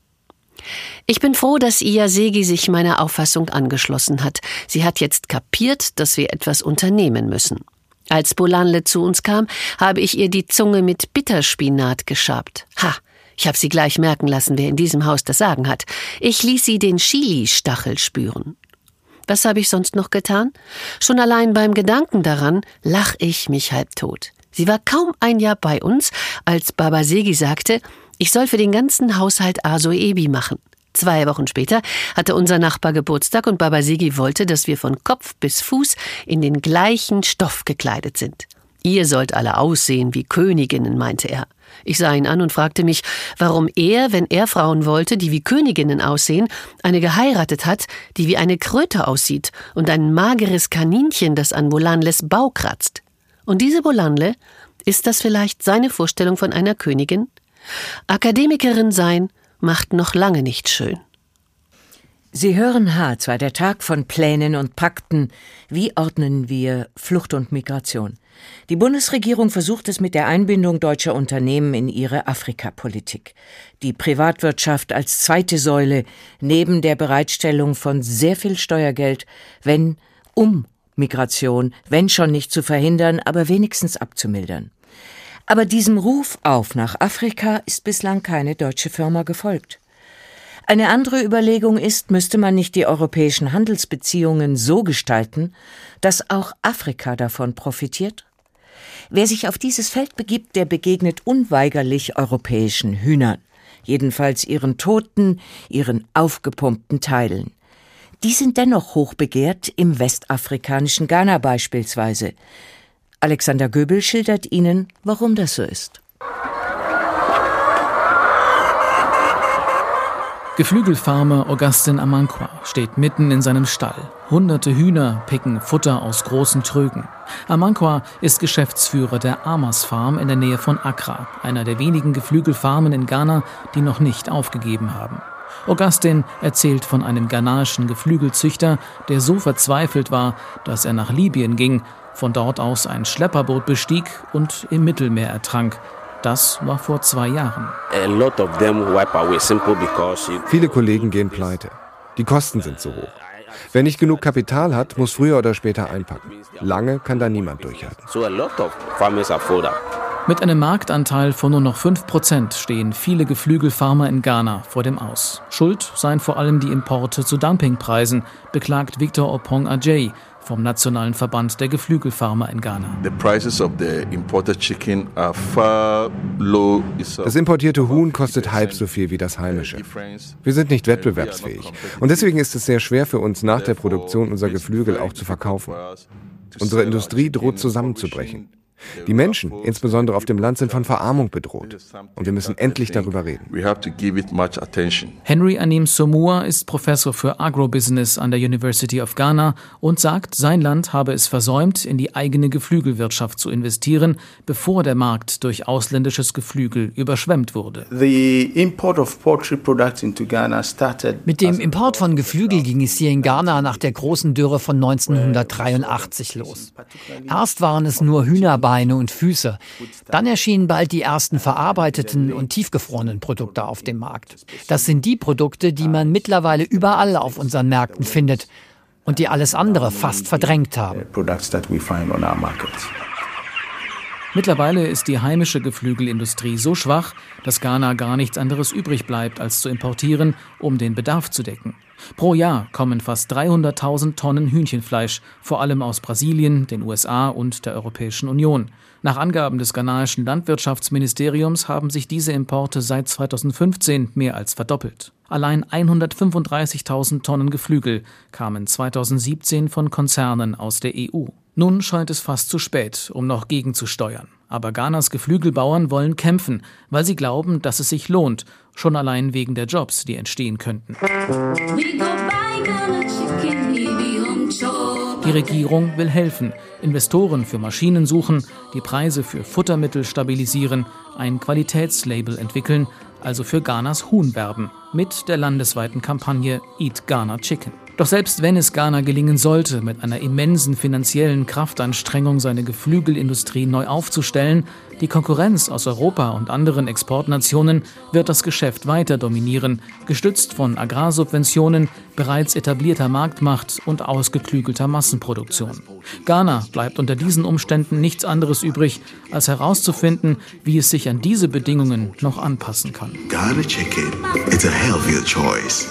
Speaker 15: Ich bin froh, dass Iyasegi sich meiner Auffassung angeschlossen hat. Sie hat jetzt kapiert, dass wir etwas unternehmen müssen. Als Bolanle zu uns kam, habe ich ihr die Zunge mit Bitterspinat geschabt. Ha! Ich habe sie gleich merken lassen, wer in diesem Haus das Sagen hat. Ich ließ sie den Chili-Stachel spüren. Was habe ich sonst noch getan? Schon allein beim Gedanken daran lach ich mich halbtot. Sie war kaum ein Jahr bei uns, als Babasegi sagte, ich soll für den ganzen Haushalt Asoebi machen. 2 Wochen später hatte unser Nachbar Geburtstag und Babasegi wollte, dass wir von Kopf bis Fuß in den gleichen Stoff gekleidet sind. Ihr sollt alle aussehen wie Königinnen, meinte er. Ich sah ihn an und fragte mich, warum er, wenn er Frauen wollte, die wie Königinnen aussehen, eine geheiratet hat, die wie eine Kröte aussieht und ein mageres Kaninchen, das an Bolanles Bauch kratzt. Und diese Bolanle, ist das vielleicht seine Vorstellung von einer Königin? Akademikerin sein macht noch lange nicht schön.
Speaker 3: Sie hören H2, der Tag von Plänen und Pakten. Wie ordnen wir Flucht und Migration? Die Bundesregierung versucht es mit der Einbindung deutscher Unternehmen in ihre Afrikapolitik. Die Privatwirtschaft als zweite Säule neben der Bereitstellung von sehr viel Steuergeld, um Migration, wenn schon nicht zu verhindern, aber wenigstens abzumildern. Aber diesem Ruf auf nach Afrika ist bislang keine deutsche Firma gefolgt. Eine andere Überlegung ist, müsste man nicht die europäischen Handelsbeziehungen so gestalten, dass auch Afrika davon profitiert? Wer sich auf dieses Feld begibt, der begegnet unweigerlich europäischen Hühnern, jedenfalls ihren toten, ihren aufgepumpten Teilen. Die sind dennoch hochbegehrt, im westafrikanischen Ghana beispielsweise. Alexander Göbel schildert Ihnen, warum das so ist.
Speaker 1: Geflügelfarmer Augustin Amankwa steht mitten in seinem Stall. Hunderte Hühner picken Futter aus großen Trögen. Amankwa ist Geschäftsführer der Amas Farm in der Nähe von Accra, einer der wenigen Geflügelfarmen in Ghana, die noch nicht aufgegeben haben. Augustin erzählt von einem ghanaischen Geflügelzüchter, der so verzweifelt war, dass er nach Libyen ging, von dort aus ein Schlepperboot bestieg und im Mittelmeer ertrank. Das war vor 2 Jahren.
Speaker 22: Viele Kollegen gehen pleite.
Speaker 2: Die Kosten sind zu hoch. Wer nicht genug Kapital hat, muss früher oder später einpacken. Lange kann da niemand durchhalten.
Speaker 1: Mit einem Marktanteil von nur noch 5% stehen viele Geflügelfarmer in Ghana vor dem Aus. Schuld seien vor allem die Importe zu Dumpingpreisen, beklagt Victor Opong Adjei vom Nationalen Verband der Geflügelfarmer in Ghana.
Speaker 2: Das importierte Huhn kostet halb so viel wie das heimische. Wir sind nicht wettbewerbsfähig. Und deswegen ist es sehr schwer für uns, nach der Produktion unser Geflügel auch zu verkaufen. Unsere Industrie droht zusammenzubrechen. Die Menschen, insbesondere auf dem Land, sind von Verarmung bedroht. Und wir müssen endlich darüber reden.
Speaker 1: Henry Anim Somua ist Professor für Agrobusiness an der University of Ghana und sagt, sein Land habe es versäumt, in die eigene Geflügelwirtschaft zu investieren, bevor der Markt durch ausländisches Geflügel überschwemmt wurde.
Speaker 22: Mit dem Import von Geflügel ging es hier in Ghana nach der großen Dürre von 1983 los. Erst waren es nur Hühnerbeine und Füße. Dann erschienen bald die ersten verarbeiteten und tiefgefrorenen Produkte auf dem Markt. Das sind die Produkte, die man mittlerweile überall auf unseren Märkten findet und die alles andere fast verdrängt haben.
Speaker 1: Mittlerweile ist die heimische Geflügelindustrie so schwach, dass Ghana gar nichts anderes übrig bleibt, als zu importieren, um den Bedarf zu decken. Pro Jahr kommen fast 300.000 Tonnen Hühnchenfleisch, vor allem aus Brasilien, den USA und der Europäischen Union. Nach Angaben des ghanaischen Landwirtschaftsministeriums haben sich diese Importe seit 2015 mehr als verdoppelt. Allein 135.000 Tonnen Geflügel kamen 2017 von Konzernen aus der EU. Nun scheint es fast zu spät, um noch gegenzusteuern. Aber Ghanas Geflügelbauern wollen kämpfen, weil sie glauben, dass es sich lohnt, schon allein wegen der Jobs, die entstehen könnten. Die Regierung will helfen, Investoren für Maschinen suchen, die Preise für Futtermittel stabilisieren, ein Qualitätslabel entwickeln, also für Ghanas Huhn werben, mit der landesweiten Kampagne Eat Ghana Chicken. Doch selbst wenn es Ghana gelingen sollte, mit einer immensen finanziellen Kraftanstrengung seine Geflügelindustrie neu aufzustellen, die Konkurrenz aus Europa und anderen Exportnationen wird das Geschäft weiter dominieren, gestützt von Agrarsubventionen, bereits etablierter Marktmacht und ausgeklügelter Massenproduktion. Ghana bleibt unter diesen Umständen nichts anderes übrig, als herauszufinden, wie es sich an diese Bedingungen noch anpassen kann.
Speaker 23: Ghana Chicken, it's a healthier choice.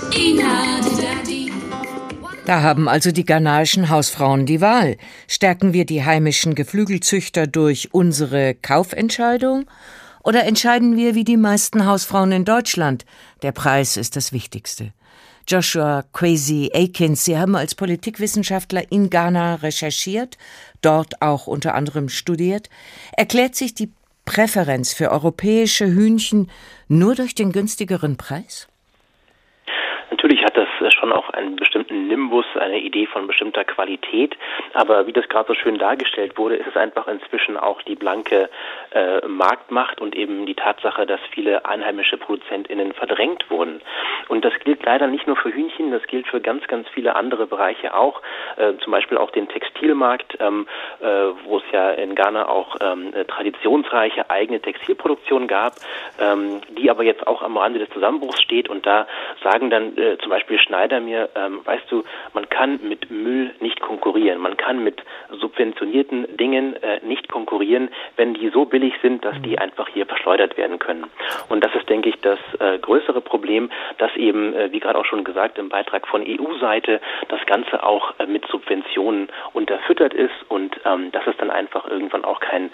Speaker 3: Da haben also die ghanaischen Hausfrauen die Wahl. Stärken wir die heimischen Geflügelzüchter durch unsere Kaufentscheidung? Oder entscheiden wir wie die meisten Hausfrauen in Deutschland? Der Preis ist das Wichtigste. Joshua Kwesi Akins, Sie haben als Politikwissenschaftler in Ghana recherchiert, dort auch unter anderem studiert. Erklärt sich die Präferenz für europäische Hühnchen nur durch den günstigeren Preis?
Speaker 21: Natürlich hat das schon auch einen bestimmten Nimbus, eine Idee von bestimmter Qualität, aber wie das gerade so schön dargestellt wurde, ist es einfach inzwischen auch die blanke Marktmacht und eben die Tatsache, dass viele einheimische ProduzentInnen verdrängt wurden. Und das gilt leider nicht nur für Hühnchen, das gilt für ganz, ganz viele andere Bereiche auch, zum Beispiel auch den Textilmarkt, wo es ja in Ghana auch traditionsreiche eigene Textilproduktion gab, die aber jetzt auch am Rande des Zusammenbruchs steht, und da sagen dann zum Beispiel Schneider mir, weißt du, man kann mit Müll nicht konkurrieren, man kann mit subventionierten Dingen nicht konkurrieren, wenn die so billig sind, dass die einfach hier verschleudert werden können. Und das ist, denke ich, das größere Problem, dass eben, wie gerade auch schon gesagt, im Beitrag von EU-Seite das Ganze auch mit Subventionen unterfüttert ist und dass es dann einfach irgendwann auch keine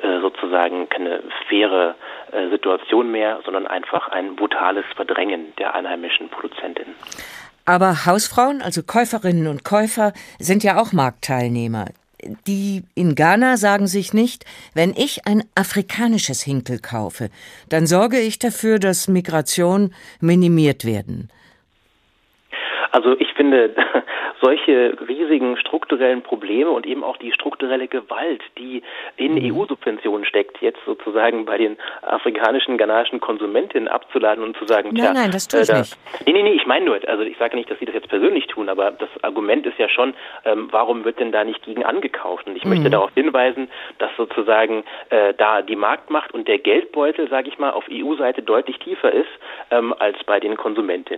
Speaker 21: faire Situation mehr, sondern einfach ein brutales Verdrängen der einheimischen Produzentinnen.
Speaker 3: Aber Hausfrauen, also Käuferinnen und Käufer, sind ja auch Marktteilnehmer. Die in Ghana sagen sich nicht, wenn ich ein afrikanisches Hinkel kaufe, dann sorge ich dafür, dass Migration minimiert werden.
Speaker 21: Also ich finde, solche riesigen strukturellen Probleme und eben auch die strukturelle Gewalt, die in EU-Subventionen steckt, jetzt sozusagen bei den afrikanischen, ghanaischen Konsumentinnen abzuladen und zu sagen,
Speaker 3: nein, das tue ich nicht.
Speaker 21: Nee, ich meine nur, also ich sage nicht, dass sie das jetzt persönlich tun, aber das Argument ist ja schon, warum wird denn da nicht gegen angekauft? Und ich möchte darauf hinweisen, dass sozusagen da die Marktmacht und der Geldbeutel, sage ich mal, auf EU-Seite deutlich tiefer ist als bei den Konsumentinnen.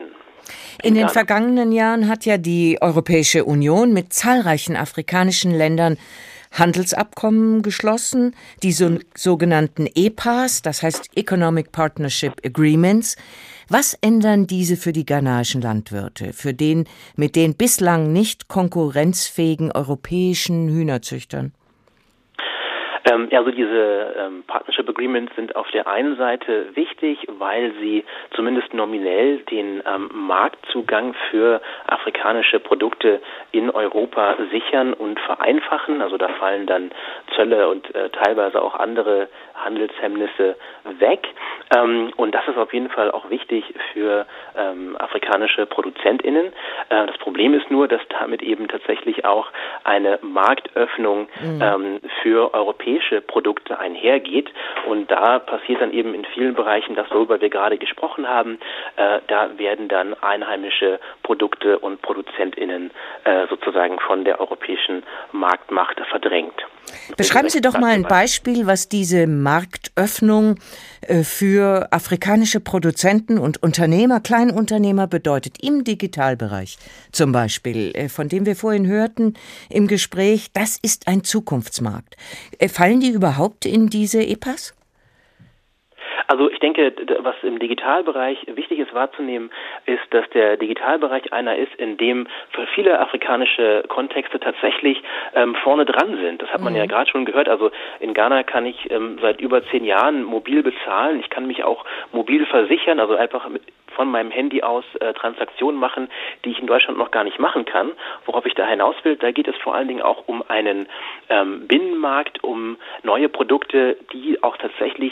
Speaker 3: In den vergangenen Jahren hat ja die Europäische Union mit zahlreichen afrikanischen Ländern Handelsabkommen geschlossen, die sogenannten EPAs, das heißt Economic Partnership Agreements. Was ändern diese für die ghanaischen Landwirte, mit den bislang nicht konkurrenzfähigen europäischen Hühnerzüchtern?
Speaker 21: Also diese Partnership Agreements sind auf der einen Seite wichtig, weil sie zumindest nominell den Marktzugang für afrikanische Produkte in Europa sichern und vereinfachen. Also da fallen dann Zölle und teilweise auch andere Handelshemmnisse weg. Und das ist auf jeden Fall auch wichtig für afrikanische ProduzentInnen. Das Problem ist nur, dass damit eben tatsächlich auch eine Marktöffnung für europäische Produkte einhergeht. Und da passiert dann eben in vielen Bereichen das, worüber wir gerade gesprochen haben. Da werden dann einheimische Produkte und ProduzentInnen sozusagen von der europäischen Marktmacht verdrängt.
Speaker 3: Beschreiben Sie doch mal ein Beispiel, was diese Marktöffnung für afrikanische Produzenten und Unternehmer, Kleinunternehmer bedeutet, im Digitalbereich zum Beispiel, von dem wir vorhin hörten im Gespräch, das ist ein Zukunftsmarkt. Fallen die überhaupt in diese EPAs?
Speaker 21: Also ich denke, was im Digitalbereich wichtig ist wahrzunehmen, ist, dass der Digitalbereich einer ist, in dem für viele afrikanische Kontexte tatsächlich vorne dran sind. Das hat man ja gerade schon gehört. Also in Ghana kann ich seit über 10 Jahren mobil bezahlen. Ich kann mich auch mobil versichern, also einfach von meinem Handy aus Transaktionen machen, die ich in Deutschland noch gar nicht machen kann. Worauf ich da hinaus will, da geht es vor allen Dingen auch um einen Binnenmarkt, um neue Produkte, die auch tatsächlich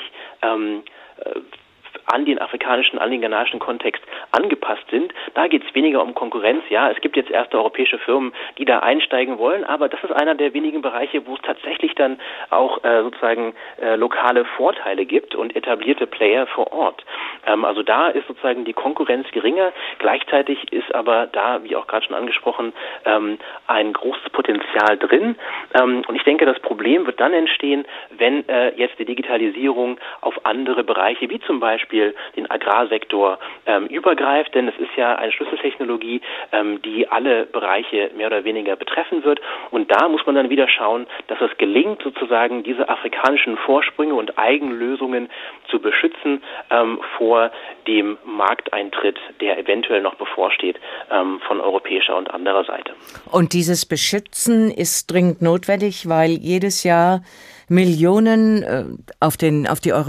Speaker 21: an den ghanaischen Kontext angepasst sind. Da geht es weniger um Konkurrenz. Ja, es gibt jetzt erste europäische Firmen, die da einsteigen wollen, aber das ist einer der wenigen Bereiche, wo es tatsächlich dann auch sozusagen lokale Vorteile gibt und etablierte Player vor Ort. Also da ist sozusagen die Konkurrenz geringer. Gleichzeitig ist aber da, wie auch gerade schon angesprochen, ein großes Potenzial drin. Und ich denke, das Problem wird dann entstehen, wenn jetzt die Digitalisierung auf andere Bereiche, wie zum Beispiel den Agrarsektor übergreift, denn es ist ja eine Schlüsseltechnologie, die alle Bereiche mehr oder weniger betreffen wird. Und da muss man dann wieder schauen, dass es gelingt, sozusagen diese afrikanischen Vorsprünge und Eigenlösungen zu beschützen vor dem Markteintritt, der eventuell noch bevorsteht von europäischer und anderer Seite.
Speaker 3: Und dieses Beschützen ist dringend notwendig, weil jedes Jahr Millionen auf die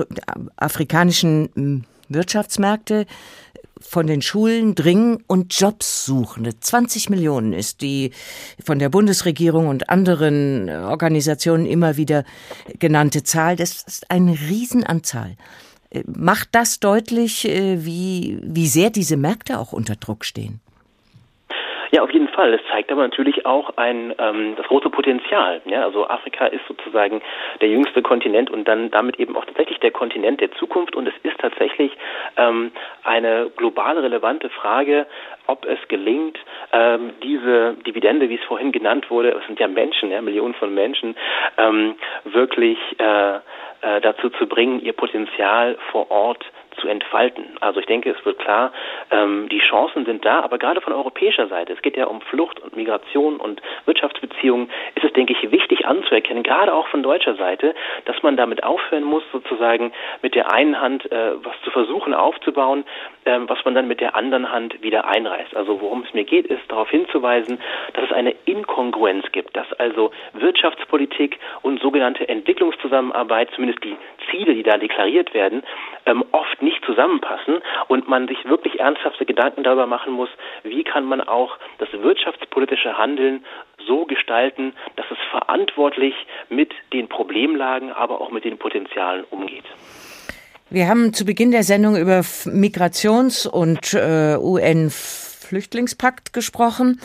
Speaker 3: afrikanischen Wirtschaftsmärkte von den Schulen dringen und Jobs suchen. 20 Millionen ist die von der Bundesregierung und anderen Organisationen immer wieder genannte Zahl. Das ist eine Riesenanzahl. Macht das deutlich, wie sehr diese Märkte auch unter Druck stehen?
Speaker 21: Ja, auf jeden Fall. Es zeigt aber natürlich auch das große Potenzial. Ja, also Afrika ist sozusagen der jüngste Kontinent und dann damit eben auch tatsächlich der Kontinent der Zukunft. Und es ist tatsächlich eine global relevante Frage, ob es gelingt, diese Dividende, wie es vorhin genannt wurde, es sind ja Menschen, ja, Millionen von Menschen, wirklich dazu zu bringen, ihr Potenzial vor Ort zu entfalten. Also ich denke, es wird klar, die Chancen sind da, aber gerade von europäischer Seite, es geht ja um Flucht und Migration und Wirtschaftsbeziehungen, ist es, denke ich, wichtig anzuerkennen, gerade auch von deutscher Seite, dass man damit aufhören muss, sozusagen mit der einen Hand was zu versuchen aufzubauen, was man dann mit der anderen Hand wieder einreißt. Also worum es mir geht, ist darauf hinzuweisen, dass es eine Inkongruenz gibt, dass also Wirtschaftspolitik und sogenannte Entwicklungszusammenarbeit, zumindest die Ziele, die da deklariert werden, oft nicht zusammenpassen und man sich wirklich ernsthafte Gedanken darüber machen muss, wie kann man auch das wirtschaftspolitische Handeln so gestalten, dass es verantwortlich mit den Problemlagen, aber auch mit den Potenzialen umgeht.
Speaker 3: Wir haben zu Beginn der Sendung über Migrations- und UN-Flüchtlingspakt gesprochen,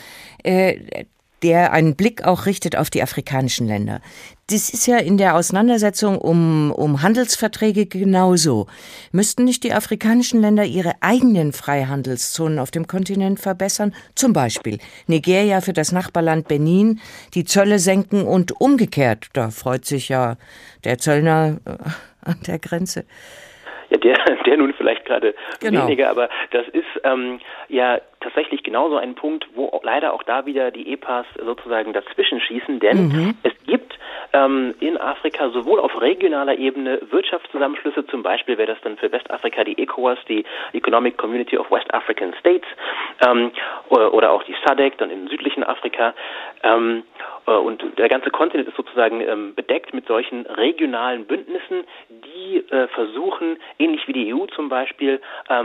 Speaker 3: der einen Blick auch richtet auf die afrikanischen Länder. Das ist ja in der Auseinandersetzung um Handelsverträge genauso. Müssten nicht die afrikanischen Länder ihre eigenen Freihandelszonen auf dem Kontinent verbessern? Zum Beispiel Nigeria für das Nachbarland Benin, die Zölle senken und umgekehrt. Da freut sich ja der Zöllner an der Grenze.
Speaker 21: Ja, der nun vielleicht gerade weniger, aber das ist ja tatsächlich genauso ein Punkt, wo leider auch da wieder die EPAs sozusagen dazwischen schießen, denn es gibt in Afrika sowohl auf regionaler Ebene Wirtschaftszusammenschlüsse, zum Beispiel wäre das dann für Westafrika die ECOWAS, die Economic Community of West African States, oder auch die SADC dann im südlichen Afrika, und der ganze Kontinent ist sozusagen bedeckt mit solchen regionalen Bündnissen, die versuchen, ähnlich wie die EU zum Beispiel,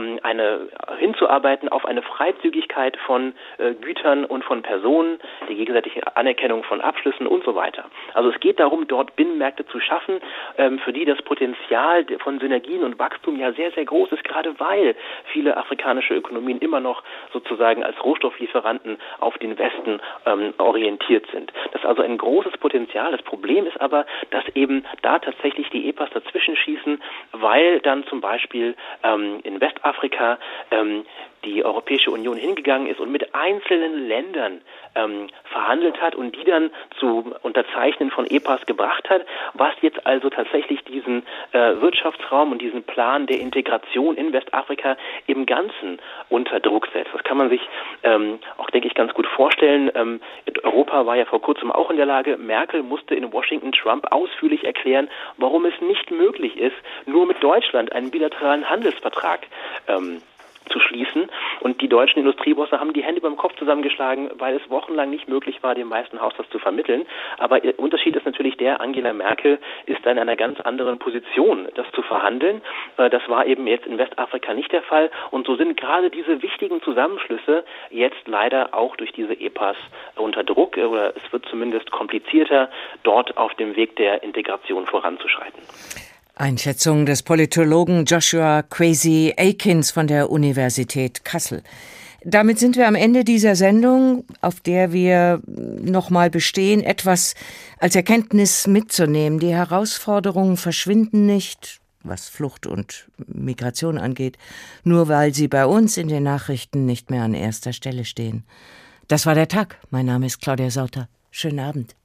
Speaker 21: hinzuarbeiten auf eine Freizügigkeit von Gütern und von Personen, die gegenseitige Anerkennung von Abschlüssen und so weiter. Also es geht darum, dort Binnenmärkte zu schaffen, für die das Potenzial von Synergien und Wachstum ja sehr, sehr groß ist, gerade weil viele afrikanische Ökonomien immer noch sozusagen als Rohstofflieferanten auf den Westen orientiert sind. Das ist also ein großes Potenzial. Das Problem ist aber, dass eben da tatsächlich die EPAs dazwischen schießen, weil dann zum Beispiel in Westafrika die Europäische Union hingegangen ist und mit einzelnen Ländern verhandelt hat und die dann zu Unterzeichnen von EPAs gebracht hat, was jetzt also tatsächlich diesen Wirtschaftsraum und diesen Plan der Integration in Westafrika im Ganzen unter Druck setzt. Das kann man sich auch, denke ich, ganz gut vorstellen. Europa war ja vor kurzem auch in der Lage, Merkel musste in Washington Trump ausführlich erklären, warum es nicht möglich ist, nur mit Deutschland einen bilateralen Handelsvertrag zu schließen. Und die deutschen Industriebosse haben die Hände beim Kopf zusammengeschlagen, weil es wochenlang nicht möglich war, dem Weißen Haus das zu vermitteln. Aber der Unterschied ist natürlich der, Angela Merkel ist da in einer ganz anderen Position, das zu verhandeln. Das war eben jetzt in Westafrika nicht der Fall. Und so sind gerade diese wichtigen Zusammenschlüsse jetzt leider auch durch diese EPAs unter Druck, oder es wird zumindest komplizierter, dort auf dem Weg der Integration voranzuschreiten.
Speaker 3: Einschätzung des Politologen Joshua Kwesi Aikins von der Universität Kassel. Damit sind wir am Ende dieser Sendung, auf der wir nochmal bestehen, etwas als Erkenntnis mitzunehmen. Die Herausforderungen verschwinden nicht, was Flucht und Migration angeht, nur weil sie bei uns in den Nachrichten nicht mehr an erster Stelle stehen. Das war der Tag. Mein Name ist Claudia Sauter. Schönen Abend.